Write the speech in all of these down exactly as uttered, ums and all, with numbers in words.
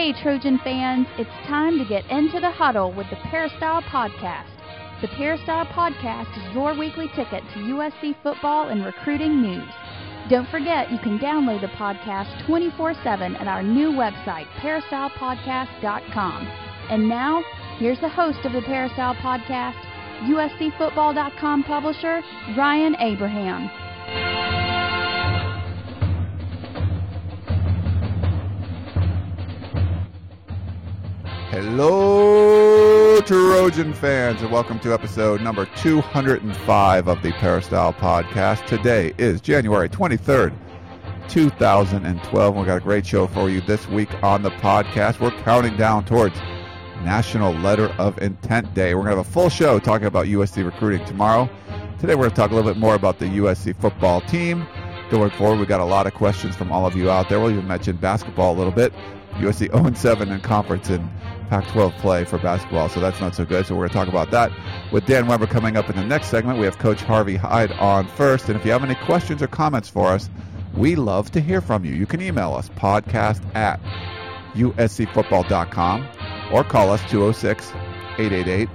Hey, Trojan fans, it's time to get into the huddle with the Peristyle Podcast. The Peristyle Podcast is your weekly ticket to U S C football and recruiting news. Don't forget, you can download the podcast twenty-four seven at our new website, peristyle podcast dot com. And now, here's the host of the Peristyle Podcast, U S C football dot com publisher, Ryan Abraham. Hello, Trojan fans, and welcome to episode number two hundred five of the Peristyle Podcast. Today is January twenty-third, two thousand twelve. We've got a great show for you this week on the podcast. We're counting down towards National Letter of Intent Day. We're going to have a full show talking about U S C recruiting tomorrow. Today we're going to talk a little bit more about the U S C football team. Going forward, we've got a lot of questions from all of you out there. We'll even mention basketball a little bit. U S C oh and seven in conference in Pac twelve play for basketball, so that's not so good. So we're going to talk about that with Dan Weber coming up in the next segment. We have Coach Harvey Hyde on first, and if you have any questions or comments for us, we love to hear from you. You can email us, podcast at U S C football dot com, or call us two oh six, eight eight eight,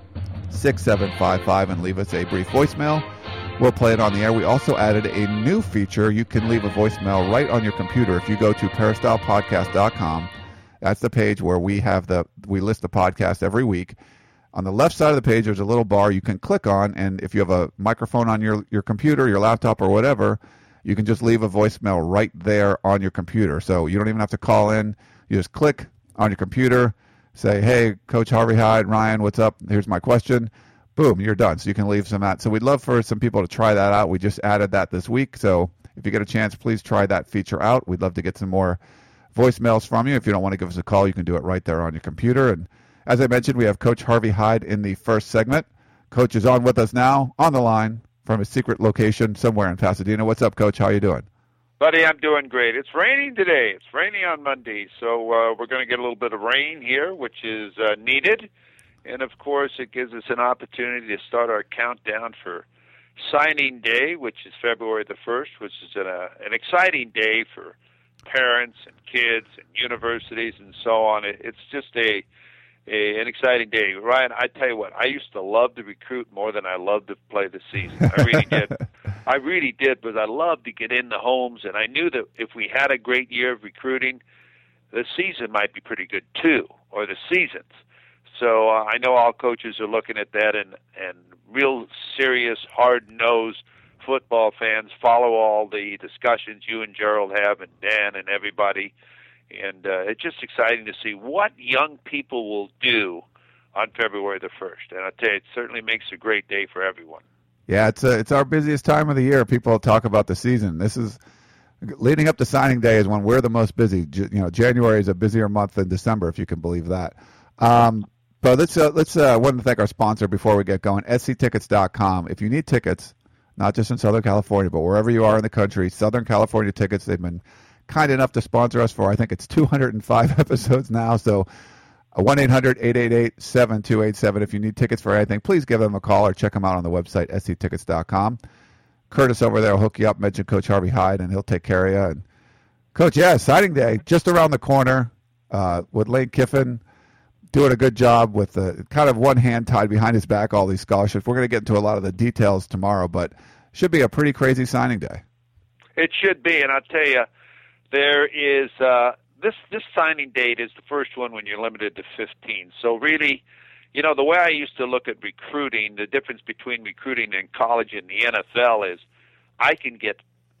six seven five five and leave us a brief voicemail. We'll play it on the air. We also added a new feature. You can leave a voicemail right on your computer if you go to peristyle podcast dot com. That's the page where we have the we list the podcast every week. On the left side of the page, there's a little bar you can click on, and if you have a microphone on your, your computer, your laptop, or whatever, you can just leave a voicemail right there on your computer. So you don't even have to call in. You just click on your computer, say, hey, Coach Harvey Hyde, Ryan, what's up? Here's my question. Boom, you're done. So you can leave some that. So we'd love for some people to try that out. We just added that this week. So if you get a chance, please try that feature out. We'd love to get some more voicemails from you. If you don't want to give us a call, you can do it right there on your computer. And as I mentioned, we have Coach Harvey Hyde in the first segment. Coach is on with us now, on the line from his secret location somewhere in Pasadena. What's up, Coach? How are you doing? Buddy, I'm doing great. It's raining today. It's raining on Monday, so uh, we're going to get a little bit of rain here, which is uh, needed. And, of course, it gives us an opportunity to start our countdown for signing day, which is February the first, which is an, uh, an exciting day for parents and kids and universities and so on. It, it's just a, a an exciting day. Ryan, I tell you what, I used to love to recruit more than I loved to play the season. I really did. I really did, because I loved to get in the homes, and I knew that if we had a great year of recruiting, the season might be pretty good too, or the seasons. So uh, I know all coaches are looking at that, and, and real serious, hard-nosed football fans follow all the discussions you and Gerald have, and Dan and everybody. And uh, it's just exciting to see what young people will do on February the first. And I'll tell you, it certainly makes a great day for everyone. Yeah, it's a, it's our busiest time of the year. People talk about the season. This is leading up to signing day is when we're the most busy. You know, January is a busier month than December, if you can believe that. Um, but let's uh, let's uh, want to thank our sponsor before we get going, S C tickets dot com. If you need tickets, not just in Southern California, but wherever you are in the country, Southern California tickets, they've been kind enough to sponsor us for, I think it's two hundred five episodes now. So one eight hundred, eight eight eight, seven two eight seven. If you need tickets for anything, please give them a call or check them out on the website, S C tickets dot com. Curtis over there will hook you up, mention Coach Harvey Hyde, and he'll take care of you. And Coach, yeah, signing day, just around the corner uh, with Lane Kiffin doing a good job with the kind of one hand tied behind his back, all these scholarships. We're going to get into a lot of the details tomorrow, but should be a pretty crazy signing day. It should be, and I'll tell you, there is uh, this this signing date is the first one when you're limited to fifteen. So really, you know, the way I used to look at recruiting, the difference between recruiting in college and the N F L is I can get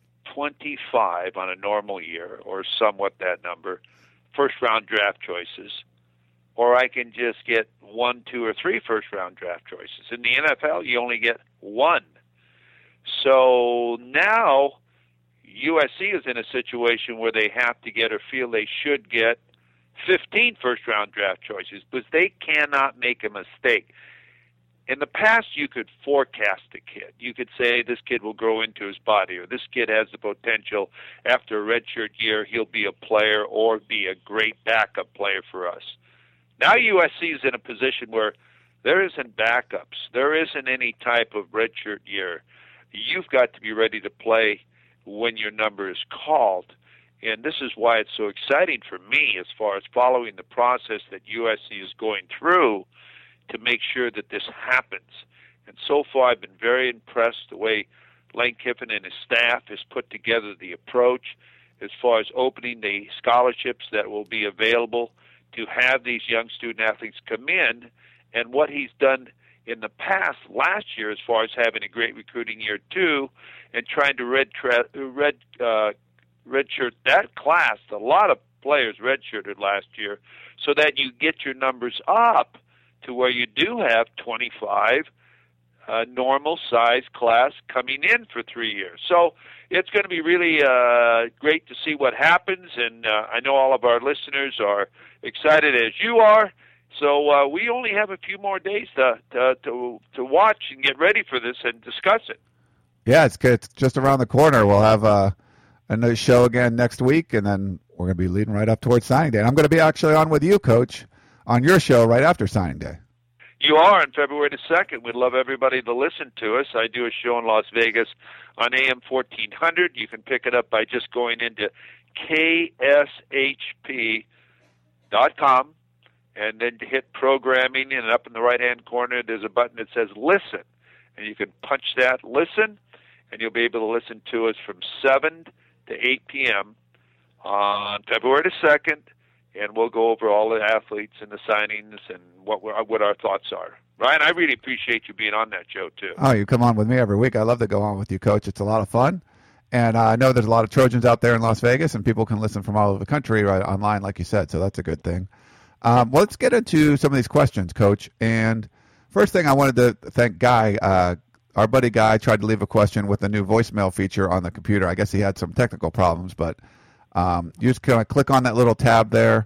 twenty-five on a normal year, or somewhat that number, first-round draft choices, or I can just get one, two, or three first-round draft choices. In the N F L, you only get one. So now U S C is in a situation where they have to get, or feel they should get, fifteen first-round draft choices, because they cannot make a mistake. In the past, you could forecast a kid. You could say this kid will grow into his body, or this kid has the potential after a redshirt year he'll be a player or be a great backup player for us. Now U S C is in a position where there isn't backups. There isn't any type of redshirt year. You've got to be ready to play when your number is called. And this is why it's so exciting for me as far as following the process that U S C is going through to make sure that this happens. And so far I've been very impressed the way Lane Kiffin and his staff has put together the approach as far as opening the scholarships that will be available to have these young student athletes come in, and what he's done in the past last year as far as having a great recruiting year too, and trying to red tra- red uh, redshirt that class. A lot of players redshirted last year, so that you get your numbers up to where you do have twenty-five uh, normal size class coming in for three years. So it's going to be really uh, great to see what happens, and uh, I know all of our listeners are excited as you are. So uh, we only have a few more days to, to to to watch and get ready for this and discuss it. Yeah, it's it's just around the corner. We'll have uh, another show again next week, and then we're going to be leading right up towards signing day. And I'm going to be actually on with you, Coach, on your show right after signing day. You are on February the second. We'd love everybody to listen to us. I do a show in Las Vegas on A M fourteen hundred. You can pick it up by just going into K S H P dot com. And then to hit programming, and up in the right-hand corner, there's a button that says listen. And you can punch that, listen, and you'll be able to listen to us from seven to eight p.m. on February the second, and we'll go over all the athletes and the signings and what we're, what our thoughts are. Ryan, I really appreciate you being on that show, too. Oh, you come on with me every week. I love to go on with you, Coach. It's a lot of fun. And uh, I know there's a lot of Trojans out there in Las Vegas, and people can listen from all over the country right online, like you said, so that's a good thing. Um, well, let's get into some of these questions, Coach. And first thing I wanted to thank Guy. Uh, our buddy Guy tried to leave a question with the new voicemail feature on the computer. I guess he had some technical problems, but um, you just kind of click on that little tab there,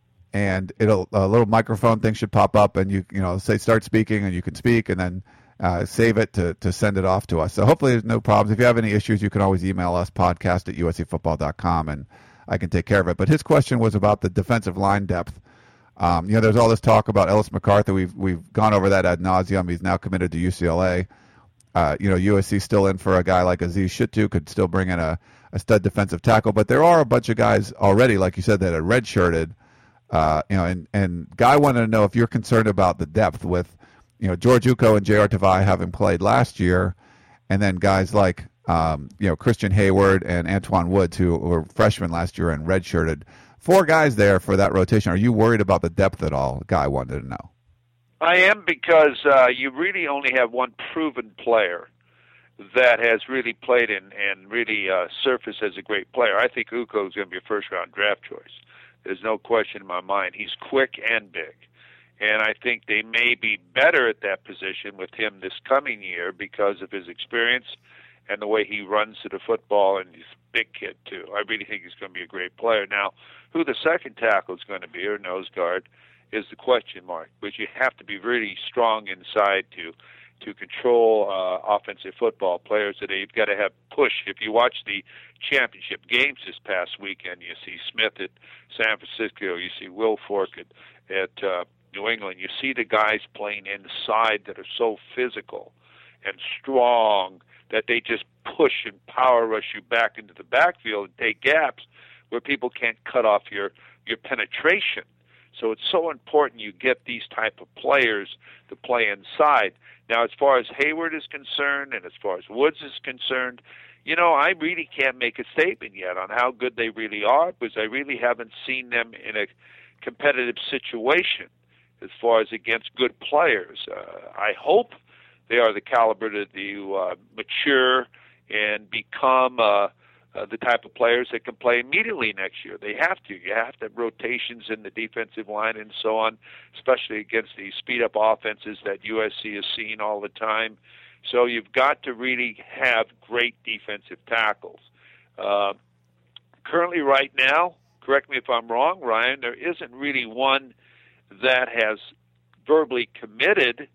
and it'll a little microphone thing should pop up, and you you know say start speaking, and you can speak, and then uh, save it to to send it off to us. So hopefully there's no problems. If you have any issues, you can always email us, podcast at U S C football dot com, and I can take care of it. But his question was about the defensive line depth. Um, you know, there's all this talk about Ellis MacArthur. We've we've gone over that ad nauseum. He's now committed to U C L A. Uh, you know, U S C still in for a guy like Aziz Shittu, could still bring in a, a stud defensive tackle. But there are a bunch of guys already, like you said, that are redshirted. Uh, you know, and, and Guy wanted to know if you're concerned about the depth with, you know, George Uko and J R Tavai having played last year, and then guys like, um, you know, Christian Hayward and Antoine Woods, who were freshmen last year and redshirted. Four guys there for that rotation. Are you worried about the depth at all? Guy wanted to know. I am, because uh, you really only have one proven player that has really played and, and really uh, surfaced as a great player. I think Uko is going to be a first-round draft choice. There's no question in my mind. He's quick and big. And I think they may be better at that position with him this coming year because of his experience and the way he runs to the football, and he's a big kid, too. I really think he's going to be a great player. Now, who the second tackle is going to be, or nose guard, is the question mark. But you have to be really strong inside to to control uh, offensive football players today. You've got to have push. If you watch the championship games this past weekend, you see Smith at San Francisco, you see Wilfork at, at uh, New England. You see the guys playing inside that are so physical and strong that they just push and power rush you back into the backfield and take gaps where people can't cut off your, your penetration. So it's so important you get these type of players to play inside. Now, as far as Hayward is concerned and as far as Woods is concerned, you know, I really can't make a statement yet on how good they really are, because I really haven't seen them in a competitive situation as far as against good players. Uh, I hope they are the caliber to, to uh, mature and become uh, uh, the type of players that can play immediately next year. They have to. You have to have rotations in the defensive line and so on, especially against these speed-up offenses that U S C is seeing all the time. So you've got to really have great defensive tackles. Uh, currently right now, correct me if I'm wrong, Ryan, there isn't really one that has verbally committed.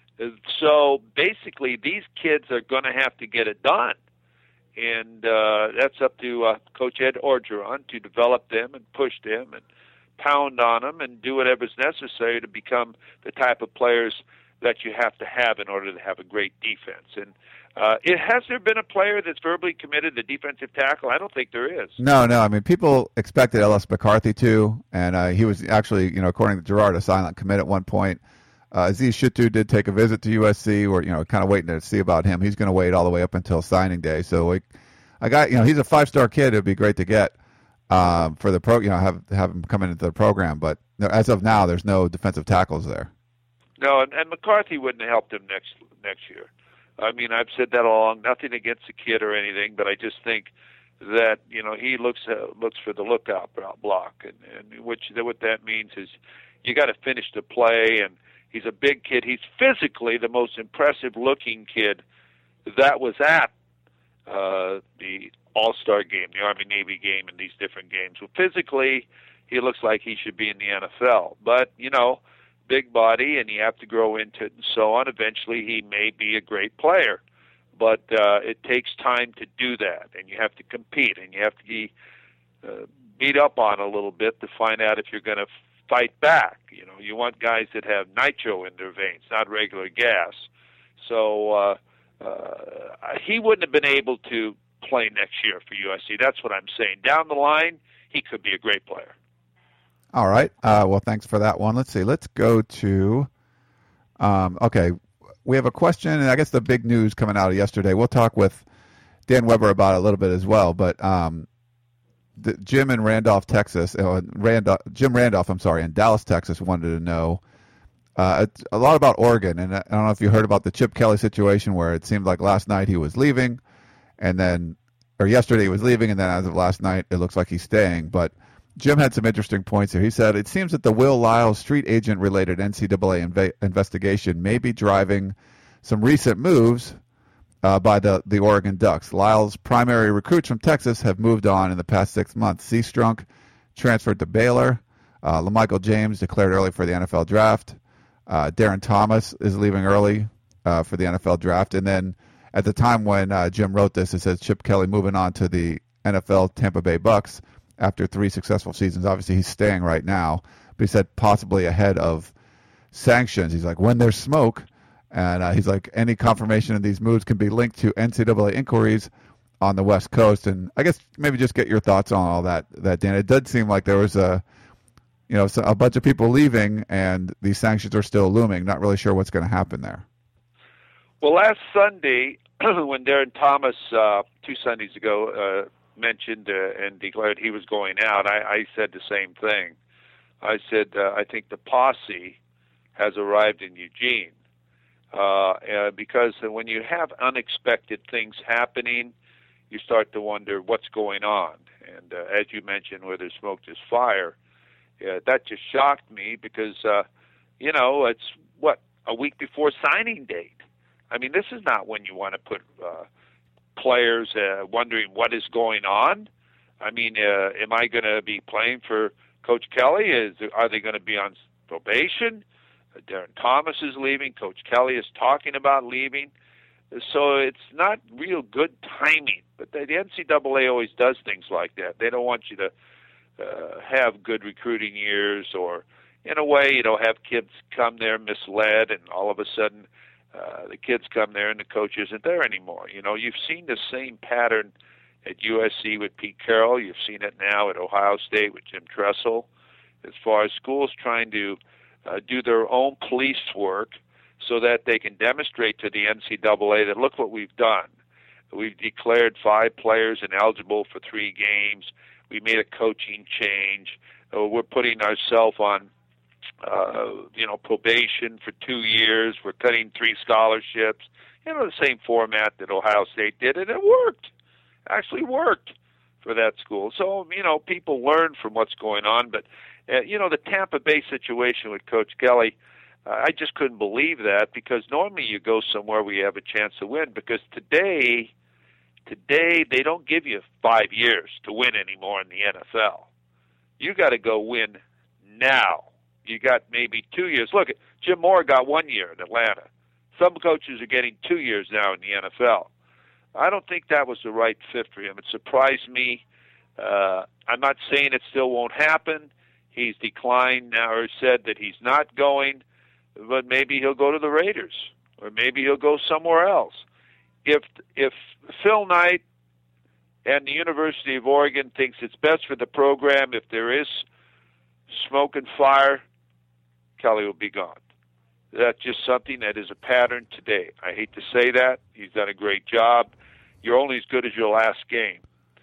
So basically these kids are going to have to get it done. And uh, that's up to uh, Coach Ed Orgeron to develop them and push them and pound on them and do whatever's necessary to become the type of players that you have to have in order to have a great defense. And uh, it, has there been a player that's verbally committed to defensive tackle? I don't think there is. No, no. I mean, people expected Ellis McCarthy to, and uh, he was actually, you know, according to Gerard, a silent commit at one point. Uh, Aziz Shittu did take a visit to U S C. We're, you know, kind of waiting to see about him. He's going to wait all the way up until signing day. So, like, I got, you know, he's a five-star kid. It'd be great to get um, for the pro, you know, have have him come into the program. But as of now, there's no defensive tackles there. No, and, and McCarthy wouldn't have helped him next next year. I mean, I've said that all along. Nothing against the kid or anything, but I just think that, you know, he looks uh, looks for the lookout block, and, and which what that means is you got to finish the play. And he's a big kid. He's physically the most impressive looking kid that was at uh, the All-Star game, the Army-Navy game, and these different games. Well, physically, he looks like he should be in the N F L. But, you know, big body, and you have to grow into it and so on. Eventually, he may be a great player. But uh, it takes time to do that, and you have to compete, and you have to be uh, beat up on a little bit to find out if you're going to fight back. You know, you want guys that have nitro in their veins, not regular gas. So uh, uh, he wouldn't have been able to play next year for U S C. That's what I'm saying. Down the line, he could be a great player. All right. Uh, well, thanks for that one. Let's see. Let's go to um, – okay. We have a question, and I guess the big news coming out of yesterday. We'll talk with Dan Weber about it a little bit as well. But um, the, Jim in Randolph, Texas uh, – Randolph, Jim Randolph, I'm sorry, in Dallas, Texas, wanted to know uh, a lot about Oregon. And I don't know if you heard about the Chip Kelly situation where it seemed like last night he was leaving, and then – or yesterday he was leaving, and then as of last night it looks like he's staying. But – Jim had some interesting points here. He said, it seems that the Will Lyles street agent-related N C double A inv- investigation may be driving some recent moves uh, by the, the Oregon Ducks. Lyles' primary recruits from Texas have moved on in the past six months. Seastrunk transferred to Baylor. Uh, LaMichael James declared early for the N F L draft. Uh, Darren Thomas is leaving early uh, for the N F L draft. And then at the time when uh, Jim wrote this, it says Chip Kelly moving on to the N F L Tampa Bay Bucks after three successful seasons. Obviously, he's staying right now, but he said possibly ahead of sanctions. He's like, when there's smoke, and uh, he's like, any confirmation of these moves can be linked to N C double A inquiries on the West Coast. And I guess maybe just get your thoughts on all that, that Dan. It did seem like there was a, you know, a bunch of people leaving, and these sanctions are still looming. Not really sure what's going to happen there. Well, last Sunday, when Darren Thomas, uh, two Sundays ago, uh, mentioned uh, and declared he was going out, I, I said the same thing. I said, uh, I think the posse has arrived in Eugene. Uh, uh, because when you have unexpected things happening, you start to wonder what's going on. And uh, as you mentioned, where there's smoke, there's fire. Uh, that just shocked me because, uh, you know, it's, what, a week before signing date. I mean, this is not when you want to put uh, players uh, wondering what is going on. I mean, uh, am I going to be playing for Coach Kelly? Is Are they going to be on probation? Uh, Darren Thomas is leaving. Coach Kelly is talking about leaving. So it's not real good timing. But the, the N C double A always does things like that. They don't want you to uh, have good recruiting years, or in a way, you know, have kids come there misled, and all of a sudden Uh, the kids come there and the coach isn't there anymore. You know, you've seen the same pattern at U S C with Pete Carroll. You've seen it now at Ohio State with Jim Tressel, as far as schools trying to uh, do their own police work so that they can demonstrate to the N C double A that, look what we've done. We've declared five players ineligible for three games. We made a coaching change. Uh, we're putting ourselves on Uh, you know, probation for two years. We're cutting three scholarships. You know, the same format that Ohio State did, and it worked. Actually worked for that school. So, you know, people learn from what's going on. But, uh, you know, the Tampa Bay situation with Coach Kelly, uh, I just couldn't believe that, because normally you go somewhere where you have a chance to win, because today, today they don't give you five years to win anymore in the N F L. You got to go win now. You got maybe two years. Look, Jim Moore got one year in Atlanta. Some coaches are getting two years now in the N F L. I don't think that was the right fit for him. It surprised me. Uh, I'm not saying it still won't happen. He's declined now, or said that he's not going. but maybe he'll go to the Raiders, or maybe he'll go somewhere else. If if Phil Knight and the University of Oregon thinks it's best for the program, if there is smoke and fire, Kelly will be gone. That's just something that is a pattern today. I hate to say that. He's done a great job. You're only as good as your last game.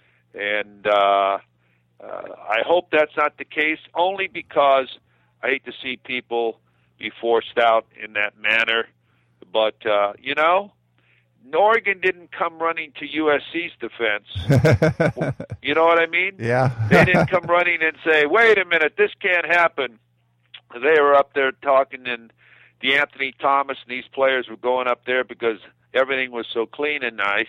And uh, uh, I hope that's not the case, only because I hate to see people be forced out in that manner. But, uh, you know, Oregon didn't come running to U S C's defense. You know what I mean? Yeah. They didn't come running and say, wait a minute, this can't happen. They were up there talking, and DeAnthony Thomas and these players were going up there because everything was so clean and nice.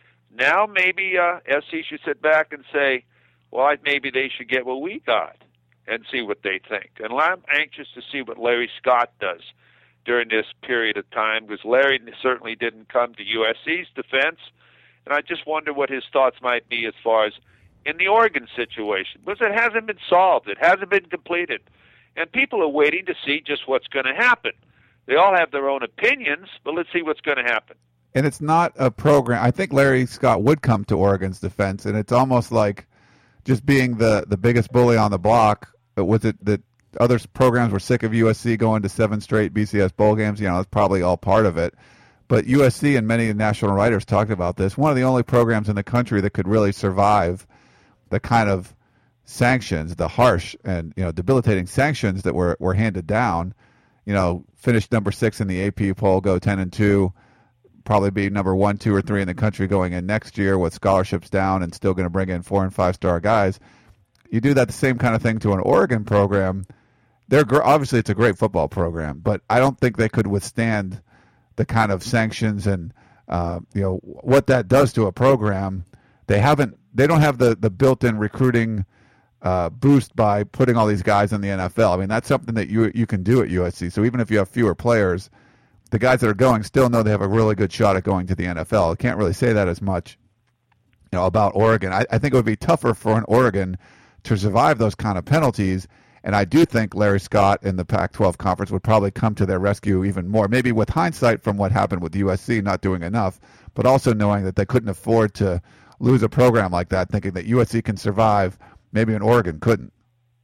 Now maybe uh, S C should sit back and say, well, maybe they should get what we got and see what they think. And I'm anxious to see what Larry Scott does during this period of time, because Larry certainly didn't come to U S C's defense, and I just wonder what his thoughts might be as far as in the Oregon situation, because it hasn't been solved. It hasn't been completed, and people are waiting to see just what's going to happen. They all have their own opinions, but let's see what's going to happen. And it's not a program. I think Larry Scott would come to Oregon's defense, and it's almost like just being the, the biggest bully on the block. Was it that other programs were sick of U S C going to seven straight B C S bowl games? You know, that's probably all part of it. But U S C and many national writers talked about this. One of the only programs in the country that could really survive the kind of sanctions, the harsh and, you know, debilitating sanctions that were, were handed down. You know, finished number six in the A P poll, go ten and two, probably be number one, two, or three in the country going in next year with scholarships down and still going to bring in four and five star guys. You do that the same kind of thing to an Oregon program. They're obviously it's a great football program, but I don't think they could withstand the kind of sanctions and uh, you know what that does to a program. They haven't, they don't have the the built-in recruiting uh, boost by putting all these guys in the N F L. I mean, that's something that you you can do at U S C. So even if you have fewer players, the guys that are going still know they have a really good shot at going to the N F L. I can't really say that as much, you know, about Oregon. I, I think it would be tougher for an Oregon to survive those kind of penalties. And I do think Larry Scott in the Pac twelve conference would probably come to their rescue even more, maybe with hindsight from what happened with U S C not doing enough, but also knowing that they couldn't afford to lose a program like that, thinking that U S C can survive, maybe an Oregon couldn't.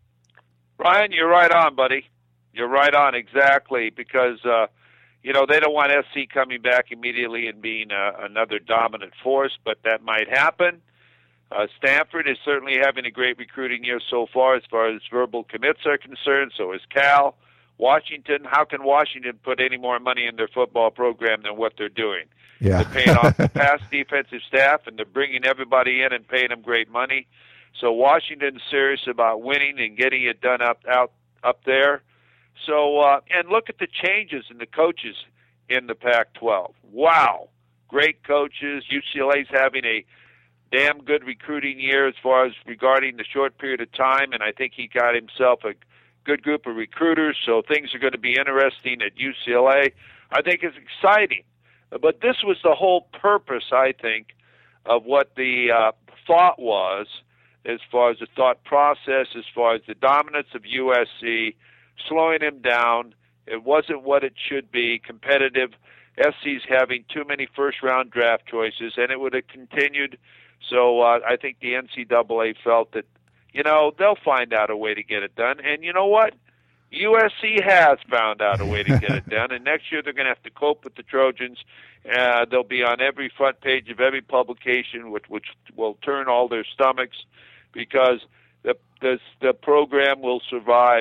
Ryan, you're right on, buddy. You're right on, exactly, because, uh, you know, they don't want S C coming back immediately and being uh, another dominant force, but that might happen. Uh, Stanford is certainly having a great recruiting year so far as far as verbal commits are concerned. So is Cal. Washington, how can Washington put any more money in their football program than what they're doing? Yeah. They're paying off the past defensive staff, and they're bringing everybody in and paying them great money. So Washington's serious about winning and getting it done up out up there. So uh, and look at the changes in the coaches in the Pac twelve. Wow, great coaches. U C L A's having a damn good recruiting year as far as regarding the short period of time, and I think he got himself a good group of recruiters, so things are going to be interesting at U C L A. I think it's exciting. But this was the whole purpose, I think, of what the uh, thought was, as far as the thought process, as far as the dominance of U S C, slowing him down. It wasn't what it should be, competitive. S C's having too many first-round draft choices, and it would have continued. So uh, I think the N C double A felt that, you know, they'll find out a way to get it done. And you know what? U S C has found out a way to get it done. And next year they're going to have to cope with the Trojans. Uh, they'll be on every front page of every publication, which, which will turn all their stomachs, because the the, the program will survive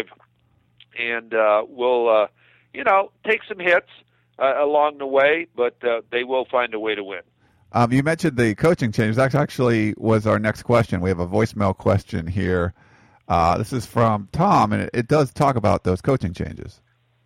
and uh, will, uh, you know, take some hits uh, along the way, but uh, they will find a way to win. Um, you mentioned the coaching changes. That actually was our next question. We have a voicemail question here. Uh, this is from Tom, and it, it does talk about those coaching changes.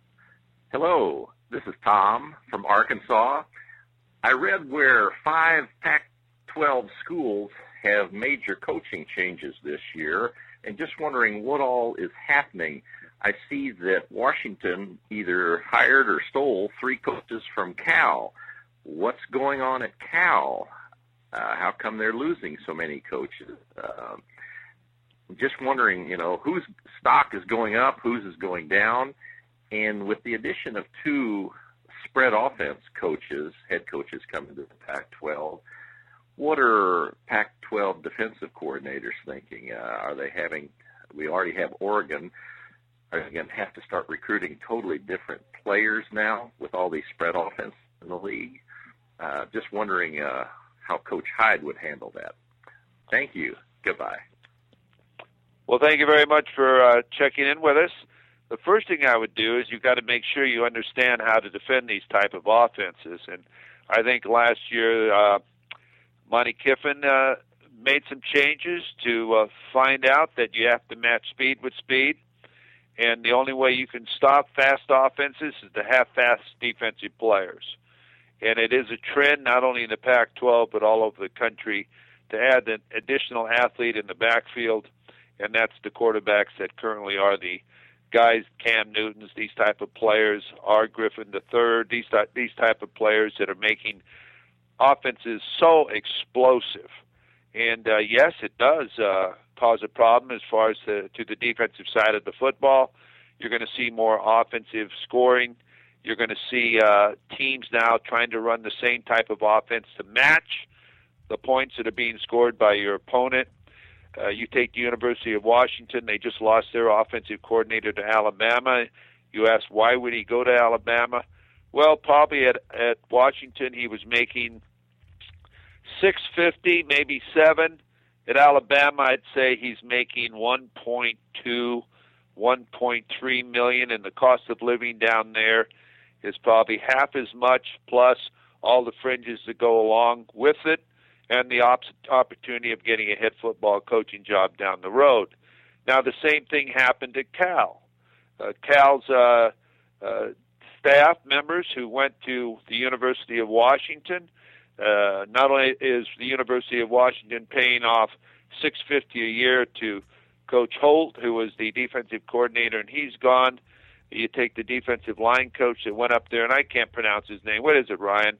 Hello, this is Tom from Arkansas. I read where five Pac twelve schools have major coaching changes this year, and just wondering what all is happening. I see that Washington either hired or stole three coaches from Cal. What's going on at Cal? Uh, how come they're losing so many coaches? Uh, just wondering, you know, whose stock is going up, whose is going down. And with the addition of two spread offense coaches, head coaches coming to the Pac twelve, what are Pac twelve defensive coordinators thinking? Uh, are they having, we already have Oregon, are they going to have to start recruiting totally different players now with all these spread offense in the league? Uh, just wondering uh, how Coach Hyde would handle that. Thank you. Goodbye. Well, thank you very much for uh, checking in with us. The first thing I would do is you've got to make sure you understand how to defend these type of offenses. And I think last year uh, Monty Kiffin uh, made some changes to uh, find out that you have to match speed with speed. And the only way you can stop fast offenses is to have fast defensive players. And it is a trend not only in the Pac twelve but all over the country to add an additional athlete in the backfield, and that's the quarterbacks that currently are the guys, Cam Newtons, these type of players, R. Griffin the third, these type, these type of players that are making offenses so explosive. And, uh, yes, it does uh, cause a problem as far as the, to the defensive side of the football. You're going to see more offensive scoring. You're going to see uh, teams now trying to run the same type of offense to match the points that are being scored by your opponent. Uh, you take the University of Washington, they just lost their offensive coordinator to Alabama. You ask, why would he go to Alabama? Well, probably at, at Washington he was making six fifty, maybe seven. At Alabama, I'd say he's making one point two, one point three million, and the cost of living down there is probably half as much, plus all the fringes that go along with it, and the op- opportunity of getting a head football coaching job down the road. Now, the same thing happened at Cal. Uh, Cal's uh, uh, staff members who went to the University of Washington, uh, not only is the University of Washington paying off six hundred fifty dollars a year to Coach Holt, who was the defensive coordinator, and he's gone. You take the defensive line coach that went up there, and I can't pronounce his name. What is it, Ryan?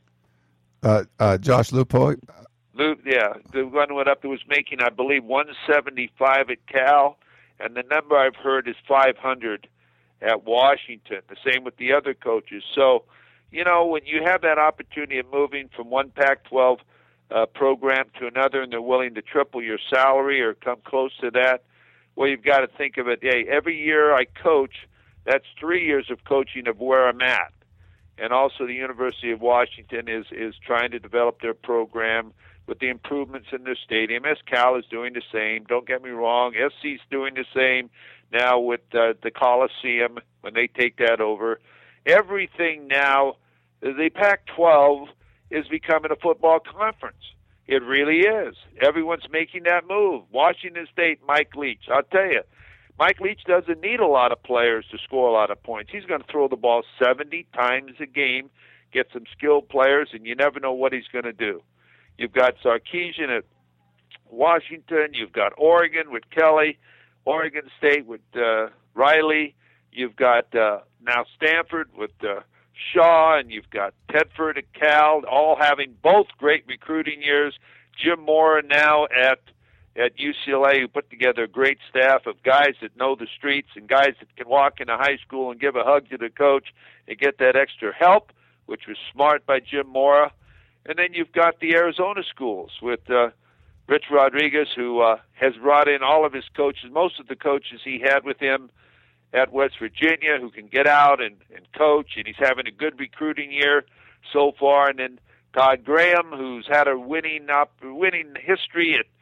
Uh, uh, Josh Lupo. Luke, yeah, the one who went up that was making, I believe, one seventy-five at Cal, and the number I've heard is five hundred at Washington. The same with the other coaches. So, you know, when you have that opportunity of moving from one Pac twelve uh, program to another, and they're willing to triple your salary or come close to that, well, you've got to think of it. Hey, every year I coach, that's three years of coaching of where I'm at. And also the University of Washington is, is trying to develop their program with the improvements in their stadium. S Cal is doing the same. Don't get me wrong. S C's doing the same now with uh, the Coliseum when they take that over. Everything now, the Pac twelve is becoming a football conference. It really is. Everyone's making that move. Washington State, Mike Leach. I'll tell you, Mike Leach doesn't need a lot of players to score a lot of points. He's going to throw the ball seventy times a game, get some skilled players, and you never know what he's going to do. You've got Sarkisian at Washington. You've got Oregon with Kelly, Oregon State with uh, Riley. You've got uh, now Stanford with uh, Shaw, and you've got Tedford at Cal, all having both great recruiting years. Jim Mora now at at U C L A, who put together a great staff of guys that know the streets and guys that can walk into high school and give a hug to the coach and get that extra help, which was smart by Jim Mora. And then you've got the Arizona schools with uh, Rich Rodriguez, who uh, has brought in all of his coaches, most of the coaches he had with him at West Virginia, who can get out and, and coach, and he's having a good recruiting year so far. And then Todd Graham, who's had a winning up, winning history at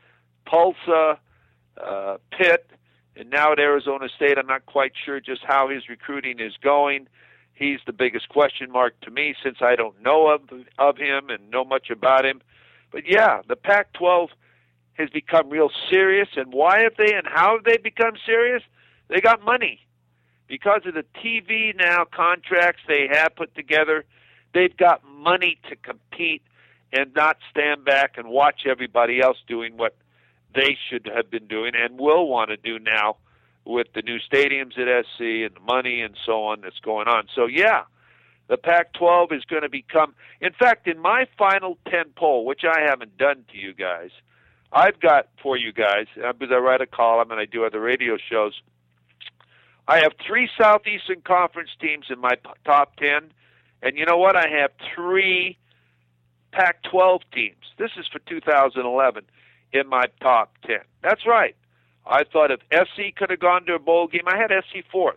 Tulsa, uh, Pitt, and now at Arizona State. I'm not quite sure just how his recruiting is going. He's the biggest question mark to me since I don't know of, of him and know much about him. But, yeah, the Pac twelve has become real serious. And why have they and how have they become serious? They got money. Because of the T V now contracts they have put together, they've got money to compete and not stand back and watch everybody else doing what they should have been doing and will want to do now with the new stadiums at S C and the money and so on that's going on. So, yeah, the Pac twelve is going to become, in fact, in my final ten poll, which I haven't done to you guys, I've got for you guys, because I write a column and I do other radio shows, I have three Southeastern Conference teams in my p- top ten, and you know what? I have three Pac twelve teams. This is for two thousand eleven in my top ten. That's right. I thought if S C could have gone to a bowl game, I had S C fourth.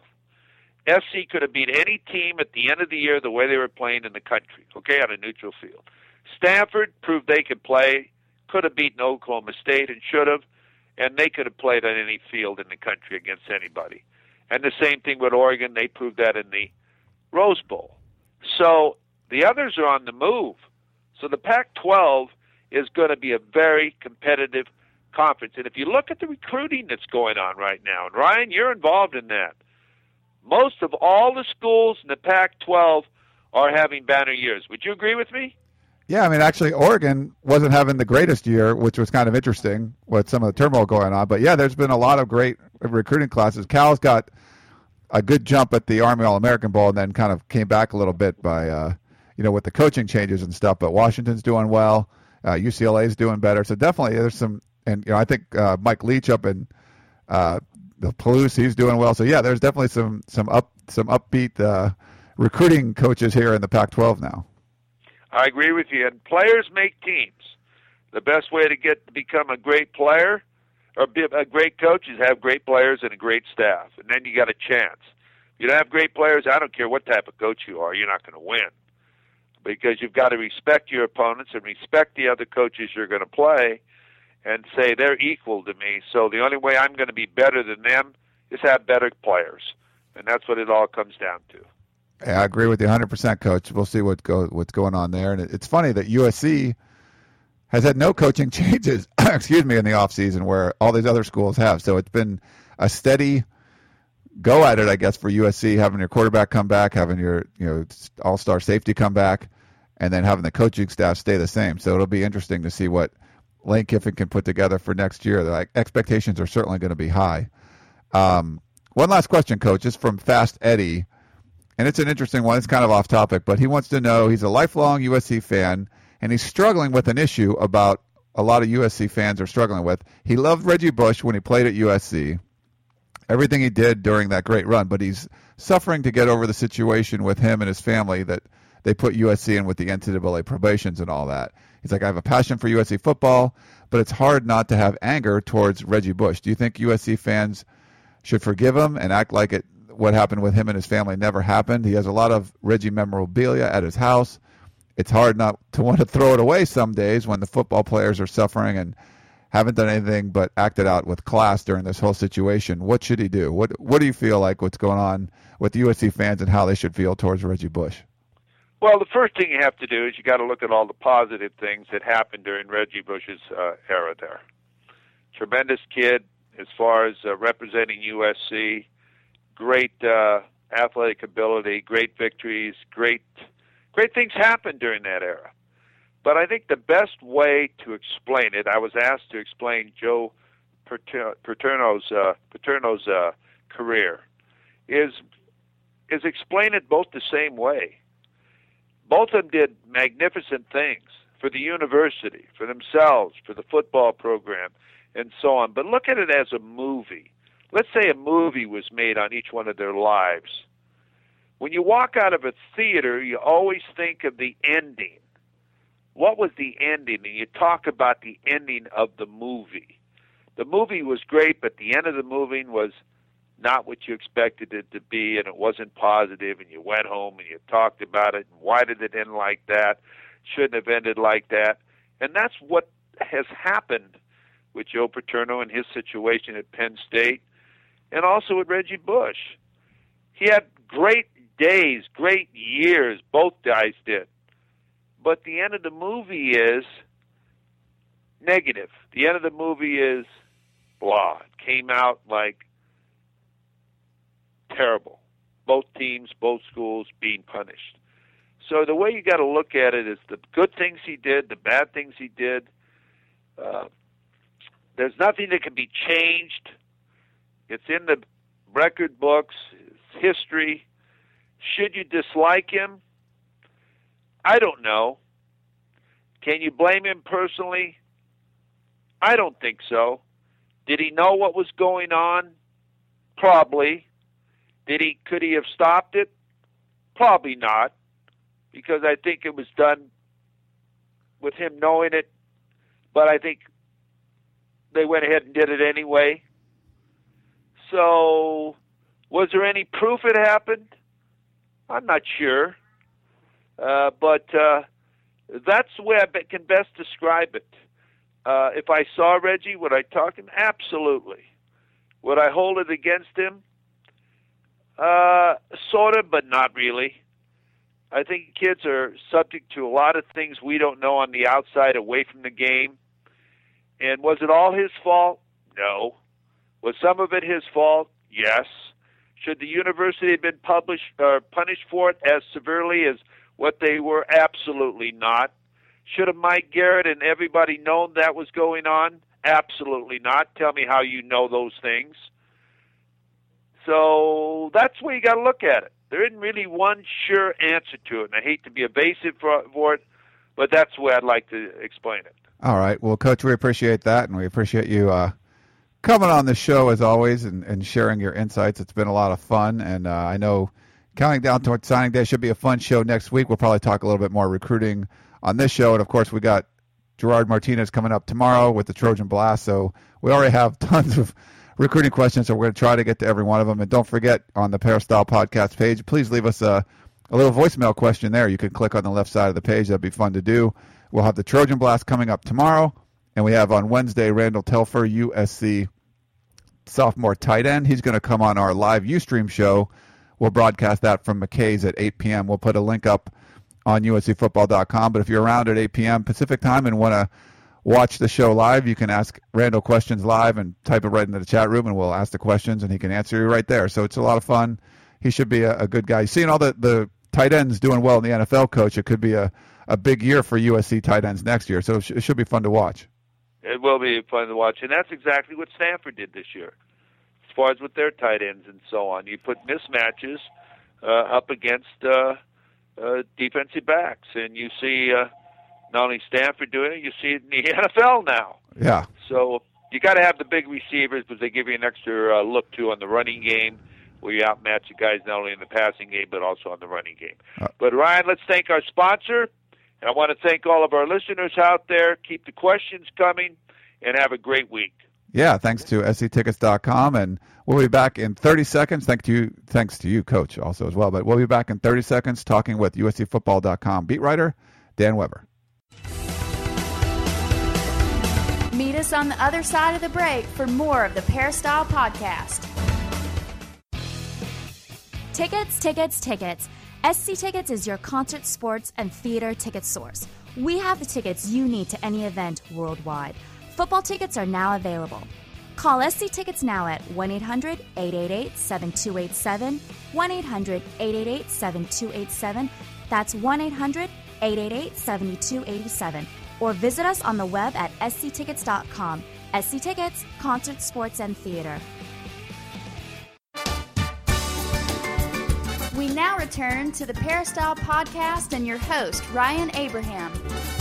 S C could have beat any team at the end of the year the way they were playing in the country, okay, on a neutral field. Stanford proved they could play, could have beaten Oklahoma State and should have, and they could have played on any field in the country against anybody. And the same thing with Oregon. They proved that in the Rose Bowl. So the others are on the move. So the Pac twelve is going to be a very competitive conference. And if you look at the recruiting that's going on right now, and Ryan, you're involved in that, most of all the schools in the Pac twelve are having banner years. Would you agree with me? Yeah, I mean, actually, Oregon wasn't having the greatest year, which was kind of interesting with some of the turmoil going on. But, yeah, there's been a lot of great recruiting classes. Cal's got a good jump at the Army All-American Bowl and then kind of came back a little bit by, uh, you know, with the coaching changes and stuff. But Washington's doing well. Uh, U C L A is doing better. So definitely there's some – and, you know, I think uh, Mike Leach up in uh, the Palouse, he's doing well. So, yeah, there's definitely some some up some upbeat uh, recruiting coaches here in the Pac twelve now. I agree with you. And players make teams. The best way to get to become a great player or be a great coach is have great players and a great staff, and then you got a chance. If you don't have great players, I don't care what type of coach you are, you're not going to win, because you've got to respect your opponents and respect the other coaches you're going to play and say they're equal to me. So the only way I'm going to be better than them is have better players, and that's what it all comes down to. Yeah, I agree with you one hundred percent, Coach. We'll see what go, what's going on there. And it, it's funny that U S C has had no coaching changes, excuse me, in the offseason where all these other schools have. So it's been a steady go at it, I guess, for U S C, having your quarterback come back, having your you know all-star safety come back, and then having the coaching staff stay the same. So it'll be interesting to see what Lane Kiffin can put together for next year. The expectations are certainly going to be high. Um, one last question, Coach, is from Fast Eddie. And it's an interesting one. It's kind of off topic, but he wants to know, he's a lifelong U S C fan, and he's struggling with an issue about a lot of U S C fans are struggling with. He loved Reggie Bush when he played at U S C, everything he did during that great run, but he's suffering to get over the situation with him and his family that they put U S C in with the N C double A probations and all that. He's like, I have a passion for U S C football, but it's hard not to have anger towards Reggie Bush. Do you think U S C fans should forgive him and act like it? What happened with him and his family never happened? He has a lot of Reggie memorabilia at his house. It's hard not to want to throw it away some days when the football players are suffering and haven't done anything but acted out with class during this whole situation. What should he do? What What do you feel like what's going on with U S C fans and how they should feel towards Reggie Bush? Well, the first thing you have to do is you got to look at all the positive things that happened during Reggie Bush's uh, era there. Tremendous kid as far as uh, representing U S C. Great uh, athletic ability, great victories, great great things happened during that era. But I think the best way to explain it, I was asked to explain Joe Paterno's uh, Paterno's uh, career, is is explain it both the same way. Both of them did magnificent things for the university, for themselves, for the football program, and so on. But look at it as a movie. Let's say a movie was made on each one of their lives. When you walk out of a theater, you always think of the ending. What was the ending? And you talk about the ending of the movie. The movie was great, but the end of the movie was not what you expected it to be, and it wasn't positive, and you went home and you talked about it, and why did it end like that? Shouldn't have ended like that. And that's what has happened with Joe Paterno and his situation at Penn State, and also with Reggie Bush. He had great days, great years, both guys did. But the end of the movie is negative. The end of the movie is blah. It came out like terrible. Both teams, both schools being punished. So the way you got to look at it is the good things he did, the bad things he did. Uh, there's nothing that can be changed. It's in the record books, it's history. Should you dislike him? I don't know. Can you blame him personally? I don't think so. Did he know what was going on? Probably. Did he? Could he have stopped it? Probably not, because I think it was done with him knowing it. But I think they went ahead and did it anyway. So, was there any proof it happened? I'm not sure. Uh, but uh, that's the way I be- can best describe it. Uh, if I saw Reggie, would I talk to him? Absolutely. Would I hold it against him? Uh, sort of, but not really. I think kids are subject to a lot of things we don't know on the outside, away from the game. And was it all his fault? No. Was some of it his fault? Yes. Should the university have been published or punished for it as severely as what they were? Absolutely not. Should have Mike Garrett and everybody known that was going on? Absolutely not. Tell me how you know those things. So that's where you got to look at it. There isn't really one sure answer to it, and I hate to be evasive for, for it, but that's the way I'd like to explain it. All right. Well, Coach, we appreciate that, and we appreciate you uh, coming on the show as always and, and sharing your insights. It's been a lot of fun, and uh, I know counting down towards signing day should be a fun show next week. We'll probably talk a little bit more recruiting on this show, and of course we got Gerard Martinez coming up tomorrow with the Trojan Blast, so we already have tons of recruiting questions, so we're going to try to get to every one of them. And don't forget, on the Peristyle Podcast page, please leave us a, a little voicemail question there. You can click on the left side of the page. That'd be fun to do. We'll have the Trojan Blast coming up tomorrow, and we have on Wednesday Randall Telfer, U S C sophomore tight end. He's going to come on our live Ustream show. We'll broadcast that from McKay's at eight p.m. We'll put a link up on U S C football dot com. But if you're around at eight p.m. Pacific time and want to watch the show live, you can ask Randall questions live and type it right into the chat room, and we'll ask the questions, and he can answer you right there. So it's a lot of fun. He should be a, a good guy. Seeing all the, the tight ends doing well in the N F L, Coach, it could be a, a big year for U S C tight ends next year. So it, sh- it should be fun to watch. It will be fun to watch, and that's exactly what Stanford did this year, as far as with their tight ends and so on. You put mismatches uh, up against uh, uh, defensive backs, and you see uh, not only Stanford doing it, you see it in the N F L now. Yeah. So you got to have the big receivers because they give you an extra uh, look, too, on the running game, where you outmatch the guys not only in the passing game but also on the running game. Uh, but, Ryan, let's thank our sponsor. And I want to thank all of our listeners out there. Keep the questions coming, and have a great week. Yeah, thanks to S C tickets dot com, and we'll be back in thirty seconds. Thank you, thanks to you, Coach, also as well. But we'll be back in thirty seconds talking with U S C football dot com beat writer Dan Weber. Meet us on the other side of the break for more of the Peristyle Podcast. Tickets, tickets, tickets. S C Tickets is your concert, sports, and theater ticket source. We have the tickets you need to any event worldwide. Football tickets are now available. Call S C Tickets now at one eight hundred, eight eight eight, seven two eight seven, one eight hundred, eight eight eight, seven two eight seven. That's one eight hundred, eight eight eight, seven two eight seven. Or visit us on the web at S C tickets dot com. S C Tickets, concert, sports, and theater. We now return to the Peristyle Podcast and your host, Ryan Abraham.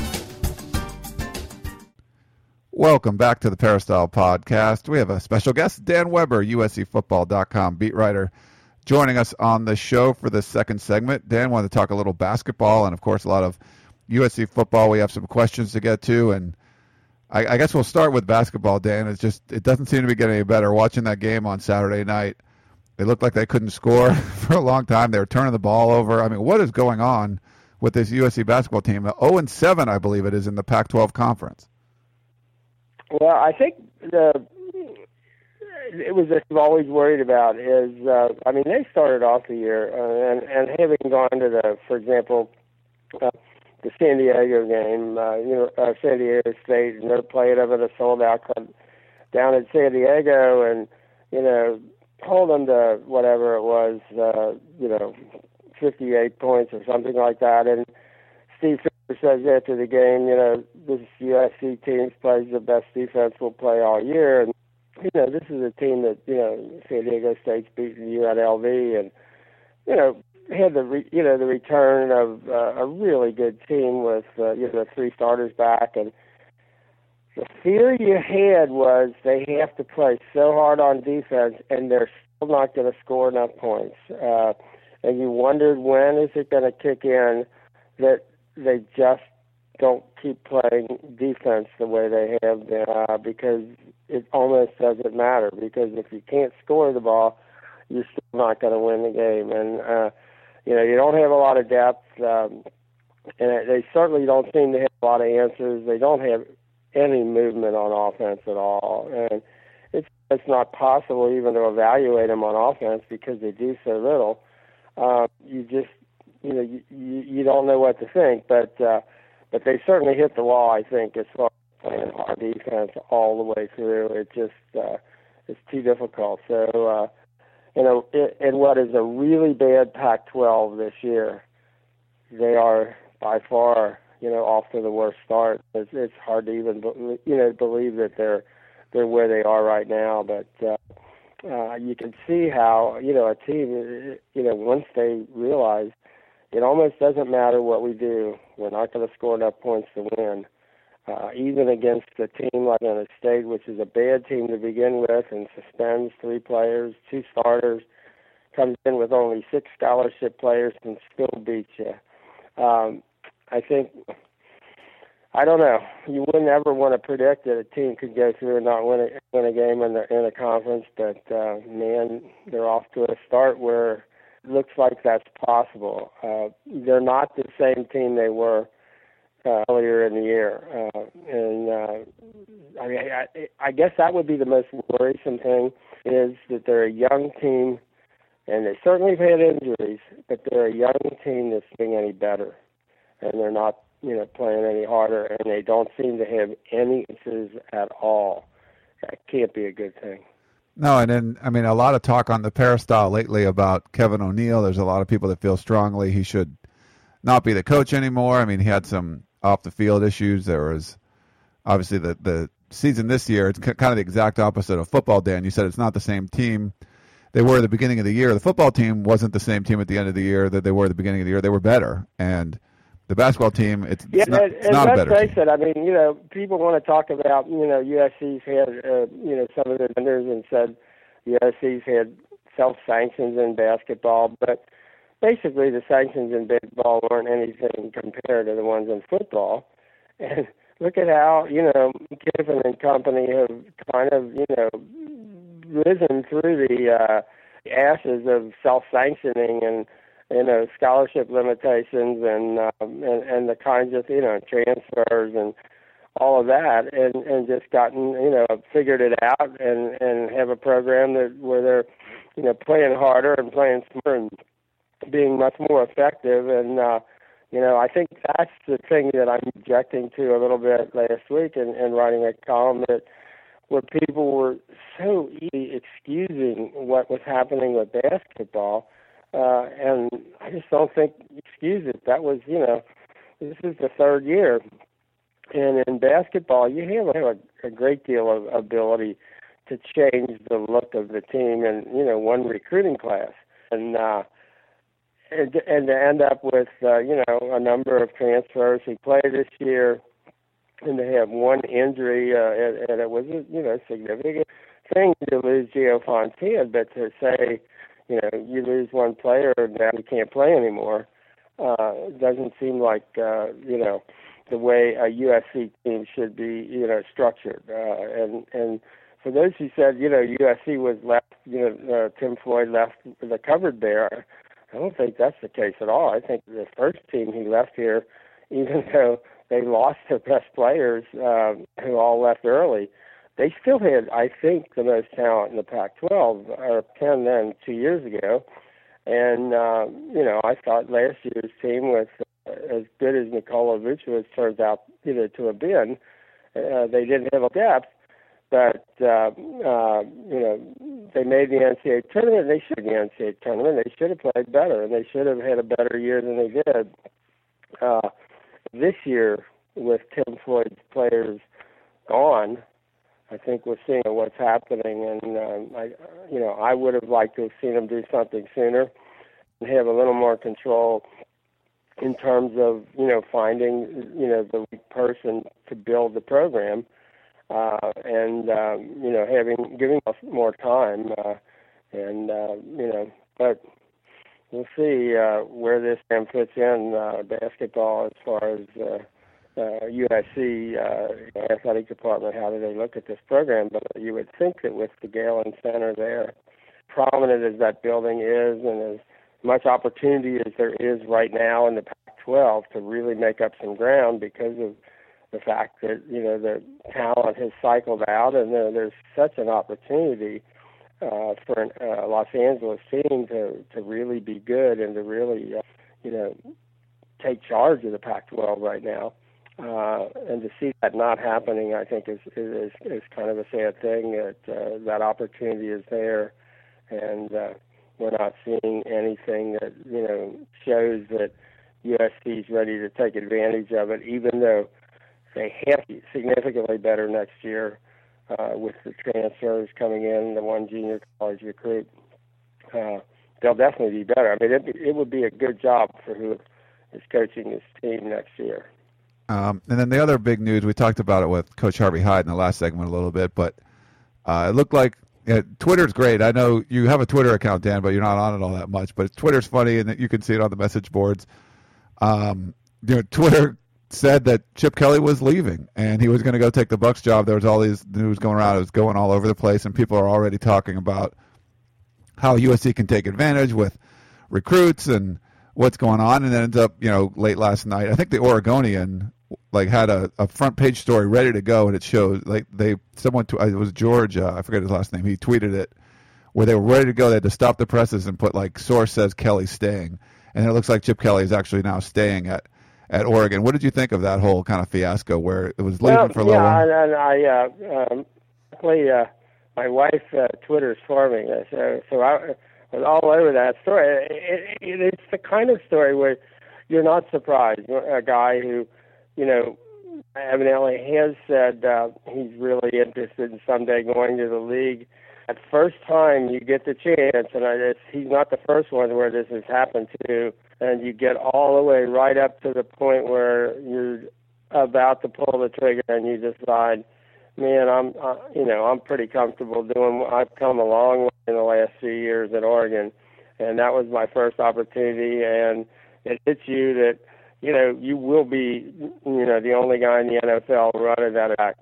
Welcome back to the Peristyle Podcast. We have a special guest, Dan Weber, U S C football dot com beat writer, joining us on the show for the second segment. Dan wanted to talk a little basketball and, of course, a lot of U S C football. We have some questions to get to, and I, I guess we'll start with basketball, Dan. It's just it doesn't seem to be getting any better. Watching that game on Saturday night, it looked like they couldn't score for a long time. They were turning the ball over. I mean, what is going on with this U S C basketball team? oh and seven, I believe it is, in the Pac twelve conference. Well, I think the it was that I've always worried about is, uh, I mean, they started off the year, uh, and, and having gone to the, for example, uh, the San Diego game, uh, you know, uh, San Diego State, and they're playing up at a sold-out club down in San Diego, and, you know, hold them to whatever it was, uh, you know, fifty-eight points or something like that, and Steve Fisher says after the game, you know, this U S C team plays the best defense we'll play all year, and, you know, this is a team that, you know, San Diego State's beaten U N L V, and, you know, had the, re, you know, the return of uh, a really good team with, uh, you know, three starters back, and the fear you had was they have to play so hard on defense, and they're still not going to score enough points. Uh, and you wondered, when is it going to kick in that they just don't keep playing defense the way they have been, uh, because it almost doesn't matter, because if you can't score the ball, you're still not going to win the game. And, uh, you know, you don't have a lot of depth, um, and they certainly don't seem to have a lot of answers. They don't have any movement on offense at all. And it's, it's not possible even to evaluate them on offense because they do so little. Uh, you just, you know, you, you, you don't know what to think. But, uh, But they certainly hit the wall, I think, as far as playing hard defense all the way through. It just uh, it's too difficult. So, uh, you know, it, in what is a really bad Pac twelve this year, they are by far, you know, off to the worst start. It's, it's hard to even, you know, believe that they're they're where they are right now. But uh, uh, you can see how, you know, a team, you know, once they realize it almost doesn't matter what we do, we're not going to score enough points to win. Uh, even against a team like Atlanta State, which is a bad team to begin with, and suspends three players, two starters, comes in with only six scholarship players and still beats you. Um, I think, I don't know, you wouldn't ever want to predict that a team could go through and not win a, win a game in, the, in a conference, but, uh, man, they're off to a start where looks like that's possible. Uh, they're not the same team they were uh, earlier in the year, uh, and uh, I mean, I, I guess that would be the most worrisome thing, is that they're a young team, and they certainly have had injuries, but they're a young team that's getting any better, and they're not, you know, playing any harder, and they don't seem to have any answers at all. That can't be a good thing. No, and then, I mean, a lot of talk on the Peristyle lately about Kevin O'Neill. There's a lot of people that feel strongly he should not be the coach anymore. I mean, he had some off-the-field issues. There was obviously the, the season this year. It's kind of the exact opposite of football, Dan. You said it's not the same team they were at the beginning of the year. The football team wasn't the same team at the end of the year that they were at the beginning of the year. They were better. And the basketball team, it's, yeah, it's not, and, it's not and a better let's face team. it, I mean, you know, people want to talk about, you know, U S C's had, uh, you know, some of their vendors and said U S C's had self-sanctions in basketball, but basically the sanctions in basketball weren't anything compared to the ones in football. And look at how, you know, Kiffin and company have kind of, you know, risen through the uh, ashes of self-sanctioning and, you know, scholarship limitations and, um, and and the kinds of, you know, transfers and all of that, and, and just gotten, you know, figured it out and, and have a program that where they're, you know, playing harder and playing smarter and being much more effective. And, uh, you know, I think that's the thing that I'm objecting to a little bit last week in, in writing a column, that where people were so easy excusing what was happening with basketball. Uh, and I just don't think excuse it. That was, you know, this is the third year. And in basketball, you have a, a great deal of ability to change the look of the team in, you know, one recruiting class. And, uh, and, and to end up with, uh, you know, a number of transfers. He played this year, and to have one injury, uh, and, and it was, you know, a significant thing to lose Gio Fontaine, but to say, you know, you lose one player and now you can't play anymore, uh, doesn't seem like, uh, you know, the way a U S C team should be, you know, structured. Uh, and, and for those who said, you know, U S C was left, you know, uh, Tim Floyd left the cupboard bare, I don't think that's the case at all. I think the first team he left here, even though they lost their best players, um, who all left early, they still had, I think, the most talent in the Pac twelve, or ten then, two years ago. And, uh, you know, I thought last year's team was uh, as good as Nikola Vucevic turns out, you know, to have been. Uh, they didn't have a depth, but, uh, uh, you know, they made the N C double A tournament. They should have the N C double A tournament. They should have played better, and they should have had a better year than they did. Uh, this year, with Tim Floyd's players gone, I think we're seeing what's happening, and um, I, you know, I would have liked to have seen them do something sooner and have a little more control in terms of, you know, finding, you know, the right person to build the program. uh, and um, you know, having giving us more time, uh, and uh, you know, but we'll see uh, where this game fits in uh, basketball as far as uh, uh, U S C uh, athletic department. How do they look at this program? But you would think that with the Galen Center there, prominent as that building is, and as much opportunity as there is right now in the Pac twelve to really make up some ground because of the fact that, you know, the talent has cycled out, and uh, there's such an opportunity uh, for a uh, Los Angeles team to, to really be good and to really, uh, you know, take charge of the Pac twelve right now. Uh, and to see that not happening, I think, is is, is kind of a sad thing. That uh, that opportunity is there, and uh, we're not seeing anything that, you know, shows that U S C is ready to take advantage of it, even though they have to be significantly better next year uh, with the transfers coming in, the one junior college recruit. Uh, they'll definitely be better. I mean, it, it would be a good job for who is coaching this team next year. Um, and then the other big news, we talked about it with Coach Harvey Hyde in the last segment a little bit, but uh, it looked like yeah, Twitter's great. I know you have a Twitter account, Dan, but you're not on it all that much. But Twitter's funny, and you can see it on the message boards. Um, you know, Twitter said that Chip Kelly was leaving, and he was going to go take the Bucs job. There was all these news going around. It was going all over the place, and people are already talking about how U S C can take advantage with recruits and what's going on. And then ends up, you know, late last night, I think the Oregonian like had a, a front page story ready to go, and it shows like they someone t- it was George, uh, I forget his last name. He tweeted it where they were ready to go. They had to stop the presses and put like source says Kelly's staying, and it looks like Chip Kelly is actually now staying at, at Oregon. What did you think of that whole kind of fiasco where it was leaving well, for a little yeah, while? Yeah, and I uh, um, actually uh, my wife uh, Twitters for me, so so I was all over that story. It, it, it's the kind of story where you're not surprised. A guy who, you know, evidently has said uh, he's really interested in someday going to the league. At first time you get the chance, and I, it's, he's not the first one where this has happened to, and you get all the way right up to the point where you're about to pull the trigger and you decide, man, I'm, uh, you know, I'm pretty comfortable doing, I've come a long way in the last few years at Oregon, and that was my first opportunity, and it hits you that, you know, you will be, you know, the only guy in the N F L running that back.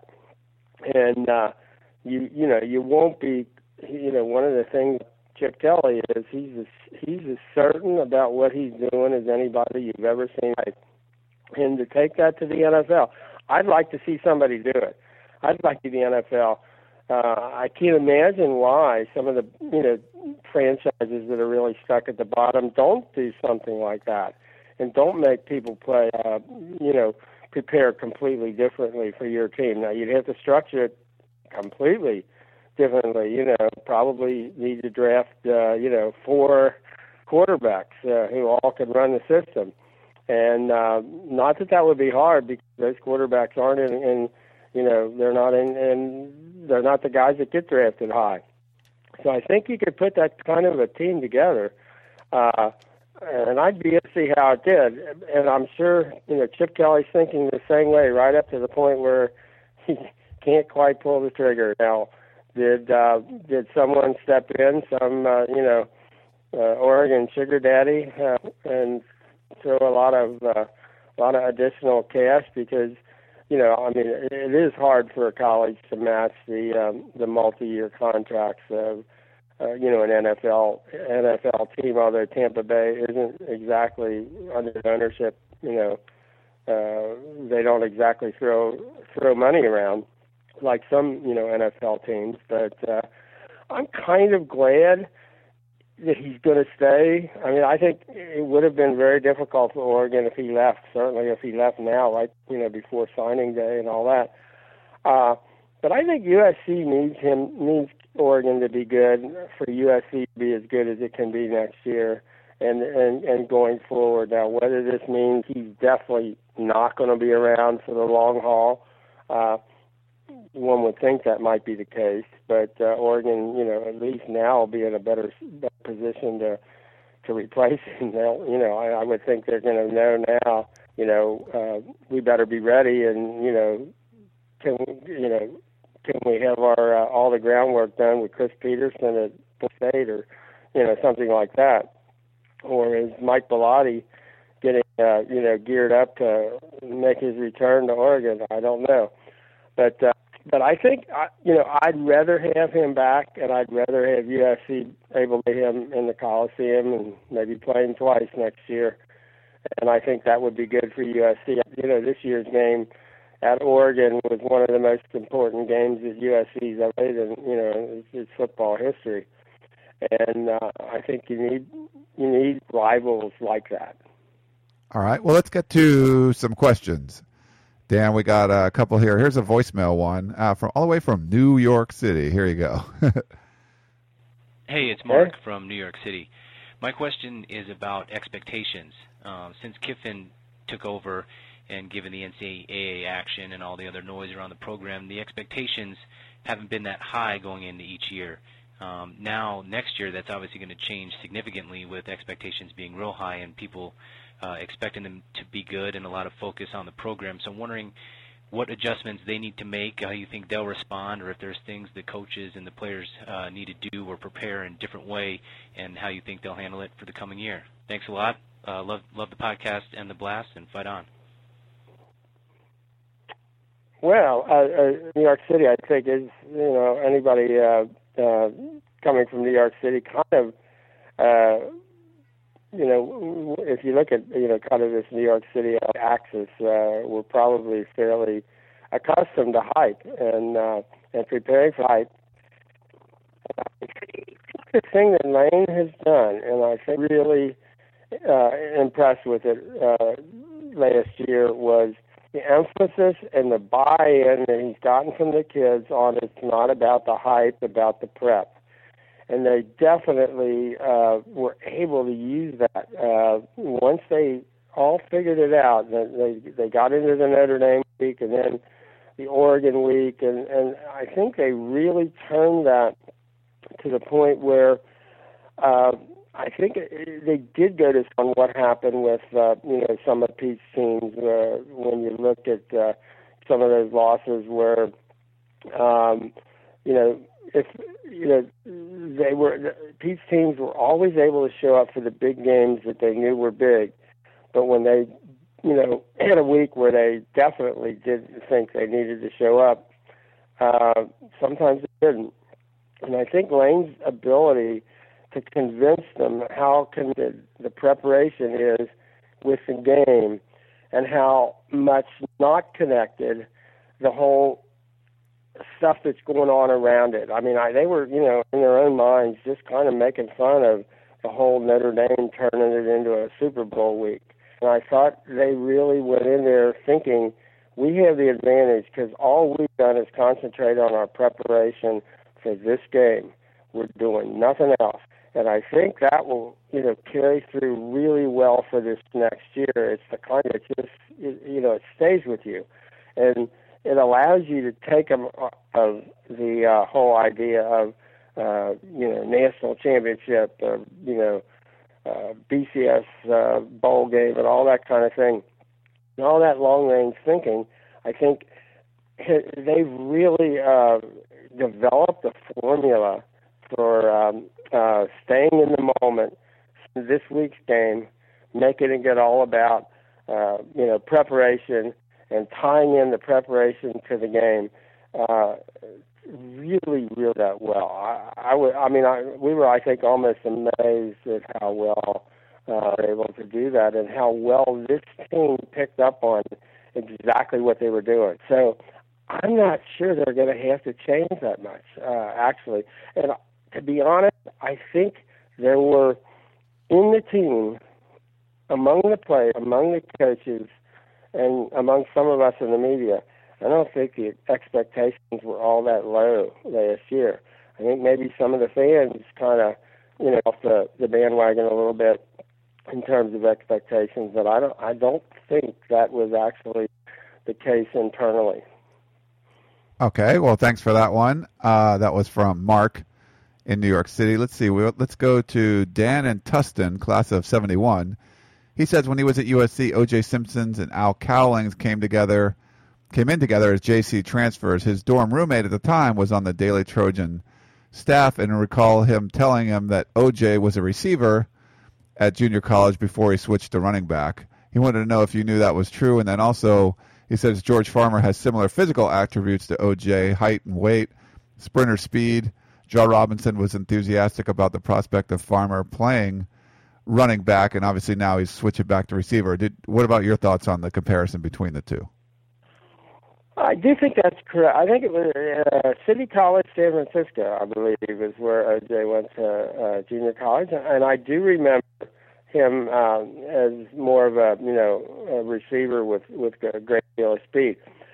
And, uh, you, you know, you won't be, you know, one of the things Chip Kelly is, he's as, he's as certain about what he's doing as anybody you've ever seen. And to take that to the N F L, I'd like to see somebody do it. I'd like to see the N F L. Uh, I can't imagine why some of the, you know, franchises that are really stuck at the bottom don't do something like that. And don't make people play, uh, you know, prepare completely differently for your team. Now, you'd have to structure it completely differently. You know, probably need to draft, uh, you know, four quarterbacks uh, who all could run the system. And uh, not that that would be hard, because those quarterbacks aren't in, in you know, they're not in, in, they're not the guys that get drafted high. So I think you could put that kind of a team together. Uh, And I'd be to see how it did. And I'm sure, you know, Chip Kelly's thinking the same way right up to the point where he can't quite pull the trigger. Now, did uh, did someone step in, some, uh, you know, uh, Oregon sugar daddy, uh, and throw a lot of uh, a lot of additional cash? Because, you know, I mean, it, it is hard for a college to match the um, the multi-year contracts of, Uh, you know, an N F L N F L team, although Tampa Bay isn't exactly under ownership, you know, uh, they don't exactly throw throw money around like some, you know, N F L teams. But uh, I'm kind of glad that he's going to stay. I mean, I think it would have been very difficult for Oregon if he left. Certainly, if he left now, like, you know, before signing day and all that. Uh, but I think U S C needs him needs. Oregon to be good, for U S C to be as good as it can be next year, and and, and going forward. Now, whether this means he's definitely not going to be around for the long haul, uh, one would think that might be the case. But uh, Oregon, you know, at least now will be in a better, better position to to replace him. Now, you know, I, I would think they're going to know now. You know, uh, we better be ready, and you know, can you know. can we have our uh, all the groundwork done with Chris Peterson at Ball State, or you know, something like that, or is Mike Bellotti getting uh, you know geared up to make his return to Oregon? I don't know, but uh, but I think uh, you know I'd rather have him back, and I'd rather have U S C able to have him in the Coliseum and maybe playing twice next year. And I think that would be good for U S C. You know, this year's game at Oregon was one of the most important games that U S C's ever played in, you know, its, its football history. And uh, I think you need you need rivals like that. All right. Well, let's get to some questions. Dan, we got a couple here. Here's a voicemail one uh, from all the way from New York City. Here you go. Hey, it's Mark hey. from New York City. My question is about expectations. Uh, since Kiffin took over and given the N C double A action and all the other noise around the program, the expectations haven't been that high going into each year. Um, now, next year, that's obviously going to change significantly with expectations being real high and people uh, expecting them to be good and a lot of focus on the program. So I'm wondering what adjustments they need to make, how you think they'll respond, or if there's things the coaches and the players uh, need to do or prepare in a different way, and how you think they'll handle it for the coming year. Thanks a lot. Uh, love love the podcast and the blast, and fight on. Well, uh, uh, New York City, I think, is, you know, anybody uh, uh, coming from New York City kind of, uh, you know, if you look at, you know, kind of this New York City axis, uh, we're probably fairly accustomed to hype and uh, and preparing for hype. The thing that Lane has done, and I think really uh, impressed with it uh, last year, was the emphasis and the buy-in that he's gotten from the kids on it's not about the hype, about the prep. And they definitely uh, were able to use that. Uh, once they all figured it out, they they got into the Notre Dame week and then the Oregon week, and, and I think they really turned that to the point where uh, I think it, they did go to on what happened with uh, you know some of Pete's teams. Uh, when you look at uh, some of those losses, where um, you know if you know they were Pete's teams were always able to show up for the big games that they knew were big, but when they you know had a week where they definitely didn't think they needed to show up, uh, sometimes they didn't. And I think Lane's ability to convince them how connected the preparation is with the game and how much not connected the whole stuff that's going on around it. I mean, I, they were, you know, in their own minds just kind of making fun of the whole Notre Dame turning it into a Super Bowl week. And I thought they really went in there thinking, we have the advantage because all we've done is concentrate on our preparation for this game. We're doing nothing else. And I think that will, you know, carry through really well for this next year. It's the kind of just, you know, it stays with you. And it allows you to take them of the uh, whole idea of, uh, you know, national championship, uh, you know, uh, B C S uh, bowl game and all that kind of thing. And all that long-range thinking, I think they've really uh, developed a formula for um, uh, staying in the moment. This week's game, making it get all about uh, you know preparation and tying in the preparation to the game. Uh, really, really that well. I, I would. I mean, I, we were, I think, almost amazed at how well uh, they were able to do that and how well this team picked up on exactly what they were doing. So I'm not sure they're going to have to change that much, uh, actually. And to be honest, I think there were in the team, among the players, among the coaches, and among some of us in the media, I don't think the expectations were all that low last year. I think maybe some of the fans kind of, you know, off the, the bandwagon a little bit in terms of expectations, but I don't, I don't think that was actually the case internally. Okay, well, thanks for that one. Uh, that was from Mark in New York City. Let's see. We'll, let's go to Dan and Tustin, class of seventy-one. He says when he was at U S C, O J Simpson and Al Cowlings came together came in together as J C transfers. His dorm roommate at the time was on the Daily Trojan staff, and I recall him telling him that O J was a receiver at junior college before he switched to running back. He wanted to know if you knew that was true, and then also he says George Farmer has similar physical attributes to O J, height and weight, sprinter speed. Joe Robinson was enthusiastic about the prospect of Farmer playing running back, and obviously now he's switching back to receiver. Did, what about your thoughts on the comparison between the two? I do think that's correct. I think it was uh, City College, San Francisco, I believe, is where O J went to uh, junior college, and I do remember him uh, as more of a you know a receiver with with a great deal of speed.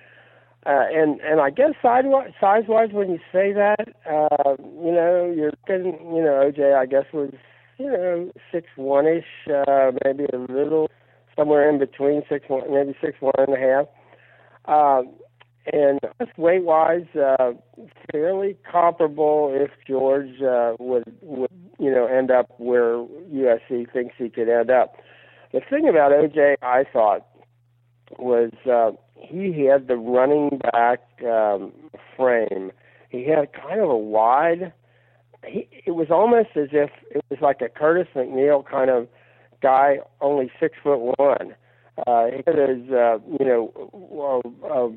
Uh, and and I guess size size wise, when you say that, uh, you know, you're looking, you know, O J I guess was you know six one ish, uh, maybe a little somewhere in between six one, maybe six one and a half. Uh, and just weight wise, uh, fairly comparable. If George uh, would would you know end up where U S C thinks he could end up. The thing about O J, I thought, was uh, he had the running back um, frame. He had kind of a wide. He, it was almost as if it was like a Curtis McNeil kind of guy, only six foot one. Uh, he was, uh, you know, uh, uh,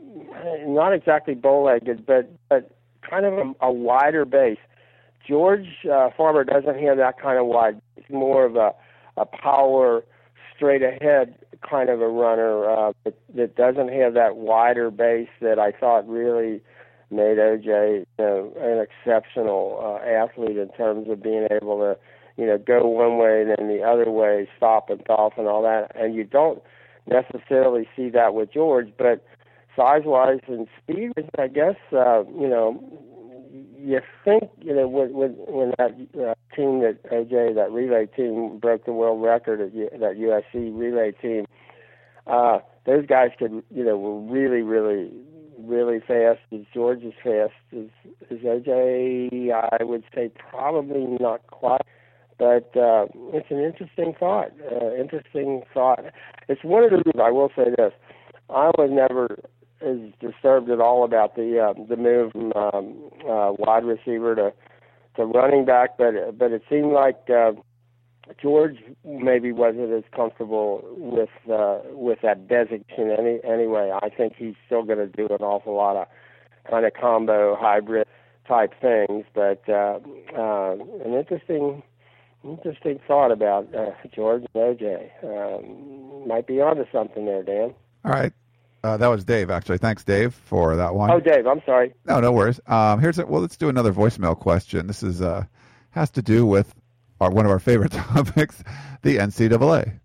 not exactly bow-legged, but but kind of a, a wider base. George uh, Farmer doesn't have that kind of wide. He's more of a, a power, straight ahead kind of a runner uh, that, that doesn't have that wider base that I thought really made O J you know, an exceptional uh, athlete in terms of being able to, you know, go one way and then the other way, stop and off and all that. And you don't necessarily see that with George, but size-wise and speed, I guess, uh, you know, you think, you know, when when, when that uh, team that O J, that relay team, broke the world record at U, that U S C relay team, uh, those guys could, you know, were really, really, really fast. As George is fast as, as O J, I would say probably not quite. But uh, it's an interesting thought. Uh, interesting thought. It's one of the reasons I will say this: I was never as disturbed at all about the uh, the move from um, uh, wide receiver to to running back, but but it seemed like uh, George maybe wasn't as comfortable with uh, with that designation any anyway. I think he's still going to do an awful lot of kind of combo hybrid type things, but uh, uh, an interesting. Interesting thought about uh, George and O J. Um, might be onto something there, Dan. All right. Uh, that was Dave, actually. Thanks, Dave, for that one. Oh, Dave, I'm sorry. No, no worries. Um, here's a, well, let's do another voicemail question. This is uh, has to do with our, one of our favorite topics, the N C double A.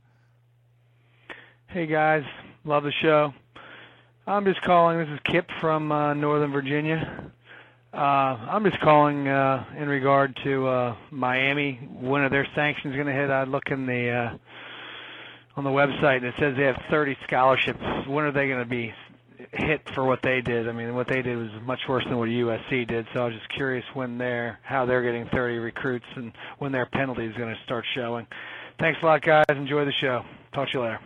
Hey, guys. Love the show. I'm just calling. This is Kip from uh, Northern Virginia. Uh, I'm just calling uh, in regard to uh, Miami. When are their sanctions going to hit? I look in the uh, on the website and it says they have thirty scholarships. When are they going to be hit for what they did? I mean, what they did was much worse than what U S C did. So I was just curious when they're how they're getting thirty recruits and when their penalty is going to start showing. Thanks a lot, guys. Enjoy the show. Talk to you later.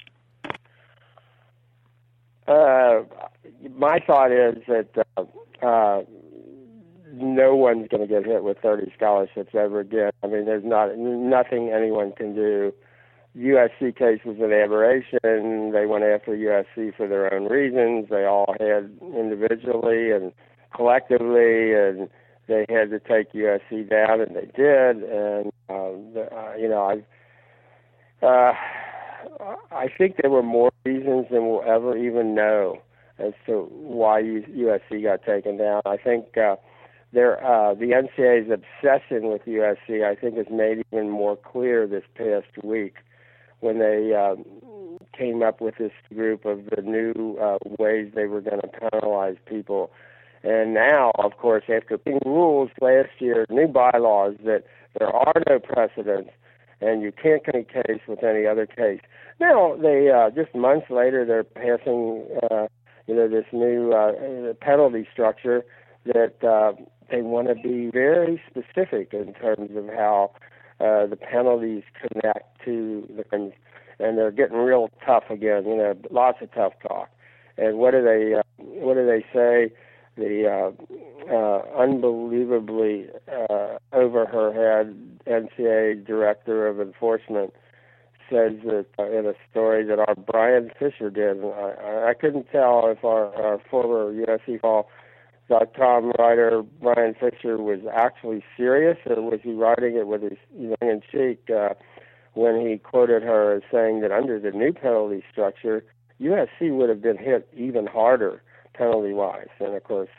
Uh, my thought is that. Uh, uh, No one's going to get hit with thirty scholarships ever again. I mean, there's not nothing anyone can do. U S C case was an aberration. They went after U S C for their own reasons. They all had individually and collectively, and they had to take U S C down, and they did. And uh, the, uh, you know, I, uh, I think there were more reasons than we'll ever even know as to why U S C got taken down. I think. Uh, Their, uh, the N C double A's obsession with U S C, I think, is made even more clear this past week when they um, came up with this group of the new uh, ways they were going to penalize people. And now, of course, after being rules last year, new bylaws that there are no precedents and you can't make a case with any other case. Now, they uh, just months later, they're passing, uh, you know, this new uh, penalty structure that uh, they want to be very specific in terms of how uh, the penalties connect to the crimes, and they're getting real tough again. You know, lots of tough talk, and what do they uh, what do they say? The uh, uh, unbelievably uh, over her head N C double A director of enforcement says that uh, in a story that our Brian Fisher did. And I, I couldn't tell if our, our former U S C Football dot com writer Brian Fisher was actually serious or was he writing it with his tongue-in-cheek uh, when he quoted her as saying that under the new penalty structure, U S C would have been hit even harder penalty-wise. And, of course,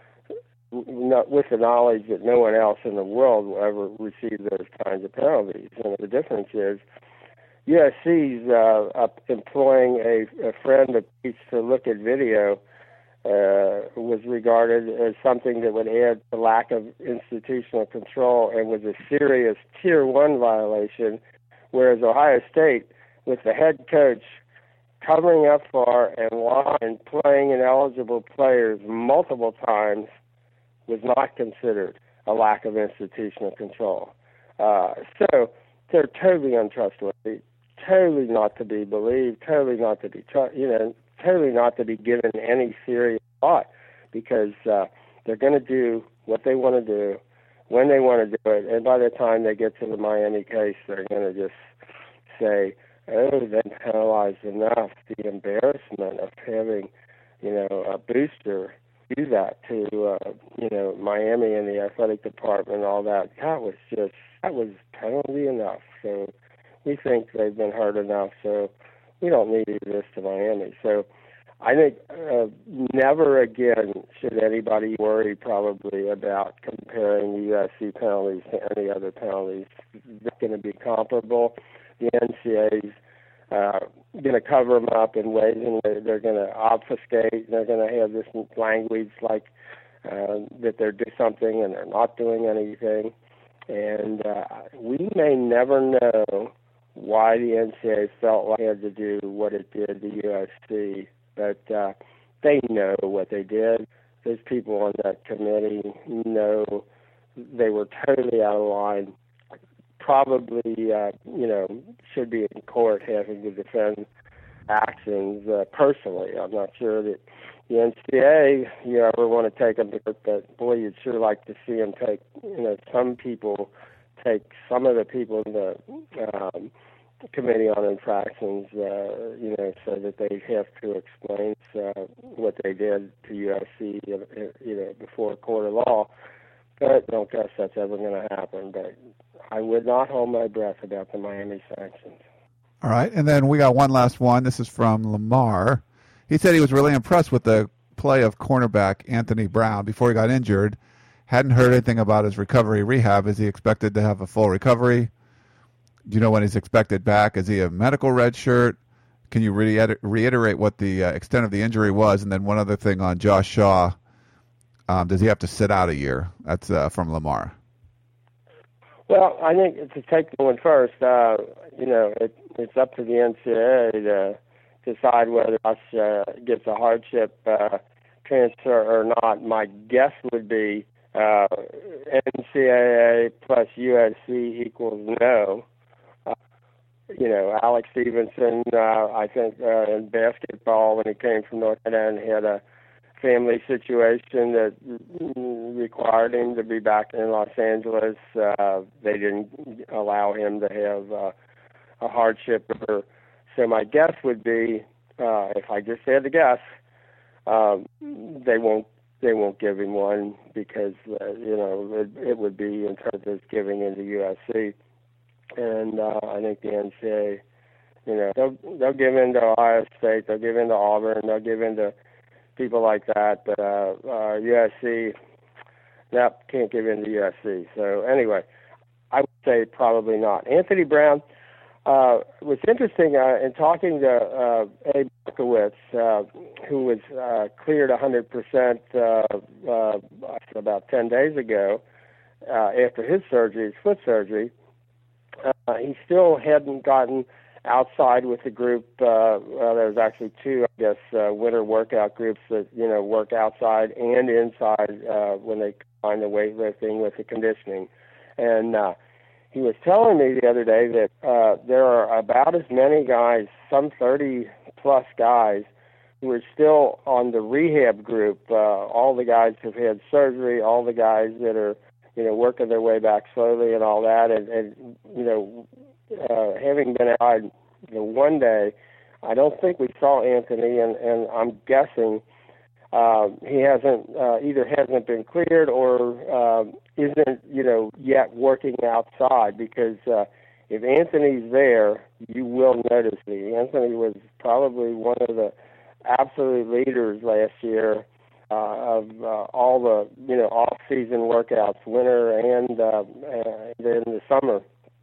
not with the knowledge that no one else in the world will ever receive those kinds of penalties. And the difference is U S C's uh, up employing a, a friend that teaches to look at video uh, was regarded as something that would add to lack of institutional control and was a serious Tier one violation, whereas Ohio State, with the head coach covering up for and, and playing ineligible players multiple times, was not considered a lack of institutional control. Uh, so they're totally untrustworthy, totally not to be believed, totally not to be, tr- you know, totally not to be given any serious thought, because uh, they're going to do what they want to do when they want to do it, and by the time they get to the Miami case, they're going to just say, oh, they've been penalized enough. The embarrassment of having, you know, a booster do that to, uh, you know, Miami and the athletic department and all that, that was just, that was penalty enough. So we think they've been hurt enough, so we don't need to do this to Miami. So I think uh, never again should anybody worry probably about comparing the U S C penalties to any other penalties. They're going to be comparable. The N C double A's uh, going to cover them up in ways in which they're going to obfuscate. They're going to have this language like uh, that they're doing something and they're not doing anything. And uh, we may never know why the N C double A felt like it had to do what it did to U S C, but uh, they know what they did. Those people on that committee know they were totally out of line. Probably, uh, you know, should be in court having to defend actions uh, personally. I'm not sure that the N C double A, you ever want to take them to court, but boy, you'd sure like to see them take, you know, some people take some of the people in the um, Committee on Infractions, uh, you know, so that they have to explain uh, what they did to U S C, you know, before a court of law. But I don't guess that's ever going to happen. But I would not hold my breath about the Miami sanctions. All right, and then we got one last one. This is from Lamar. He said he was really impressed with the play of cornerback Anthony Brown before he got injured. Hadn't heard anything about his recovery rehab. Is he expected to have a full recovery? Do you know when he's expected back? Is he a medical red shirt? Can you re- reiterate what the uh, extent of the injury was? And then one other thing on Josh Shaw. Um, does he have to sit out a year? That's uh, from Lamar. Well, I think to take the one first, uh, you know, it, it's up to the N C double A to decide whether Josh uh, gets a hardship uh, transfer or not. My guess would be uh, N C double A plus U S C equals no. Uh, you know, Alex Stevenson, uh, I think uh, in basketball when he came from North Carolina, had a family situation that required him to be back in Los Angeles. Uh, they didn't allow him to have uh, a hardship. So my guess would be, uh, if I just had to guess, um, they won't they won't give him one because uh, you know it, it would be in terms of giving into U S C, and uh, I think the N C double A, you know, they'll they'll give in to Ohio State, they'll give in to Auburn, they'll give in to people like that, but uh, uh, U S C, nope, can't give in to U S C. So anyway, I would say probably not. Anthony Brown, uh, was interesting uh, in talking to uh, Abe Markowitz, uh, who was uh, cleared one hundred percent uh, uh, about ten days ago uh, after his surgery, his foot surgery. Uh, he still hadn't gotten outside with the group. Uh, well, there's actually two, I guess, uh, winter workout groups that, you know, work outside and inside uh, when they combine the weightlifting with the conditioning. And uh, he was telling me the other day that uh, there are about as many guys, some thirty plus guys, we're still on the rehab group. Uh, all the guys have had surgery, all the guys that are, you know, working their way back slowly and all that. And, and you know, uh, having been out, you know, one day, I don't think we saw Anthony, and, and I'm guessing uh, he hasn't uh, either hasn't been cleared or uh, isn't, you know, yet working outside, because uh, if Anthony's there, you will notice me. Anthony was probably one of the absolute leaders last year uh, of uh, all the, you know, off-season workouts, winter and uh, uh, then the summer.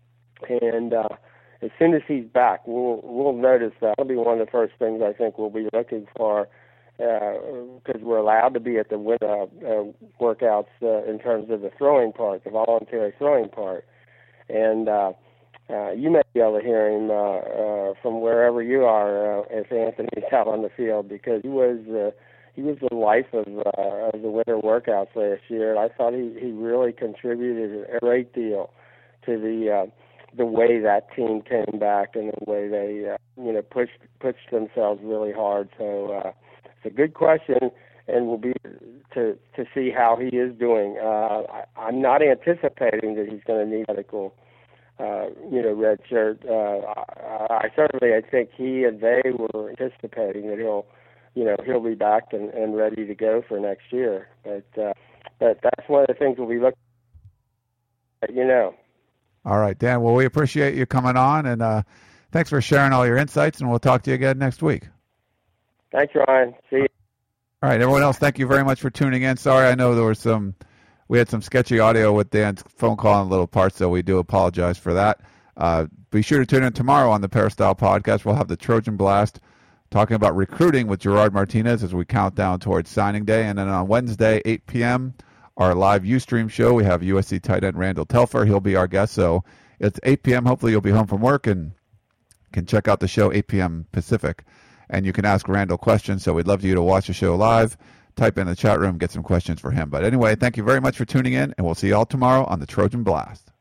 And uh, as soon as he's back, we'll we'll notice that. That'll be one of the first things I think we'll be looking for, because uh, we're allowed to be at the winter uh, workouts uh, in terms of the throwing part, the voluntary throwing part. And uh, uh, you may be able to hear him uh, uh, from wherever you are uh, if Anthony's out on the field, because he was uh, he was the life of, uh, of the winter workouts last year. And I thought he, he really contributed a great deal to the uh, the way that team came back and the way they uh, you know pushed pushed themselves really hard. So uh, it's a good question, and we'll be to to see how he is doing. Uh, I, I'm not anticipating that he's going to need medical, uh, you know, red shirt. Uh, I, I certainly I think he and they were anticipating that he'll, you know, he'll be back and, and ready to go for next year. But uh, but that's one of the things we'll be looking at, you know. All right, Dan. Well, we appreciate you coming on, and uh, thanks for sharing all your insights, and we'll talk to you again next week. Thanks, Ryan. See you. All right, everyone else, thank you very much for tuning in. Sorry, I know there was some, we had some sketchy audio with Dan's phone call in little parts, so we do apologize for that. Uh, be sure to tune in tomorrow on the Peristyle Podcast. We'll have the Trojan Blast talking about recruiting with Gerard Martinez as we count down towards signing day. And then on Wednesday, eight p.m., our live Ustream show, we have U S C tight end Randall Telfer. He'll be our guest. So it's eight p.m. Hopefully you'll be home from work and can check out the show eight p.m. Pacific. And you can ask Randall questions. So we'd love you to watch the show live. Type in the chat room, get some questions for him. But anyway, thank you very much for tuning in, and we'll see you all tomorrow on the Trojan Blast.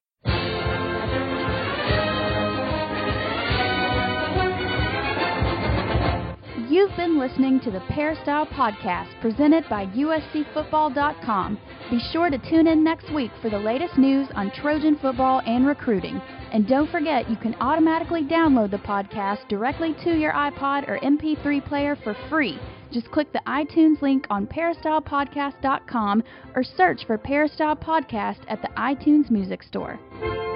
You've been listening to the Peristyle Podcast presented by U S C football dot com. Be sure to tune in next week for the latest news on Trojan football and recruiting. And don't forget, you can automatically download the podcast directly to your iPod or M P three player for free. Just click the iTunes link on Peristyle Podcast dot com or search for Peristyle Podcast at the iTunes Music Store.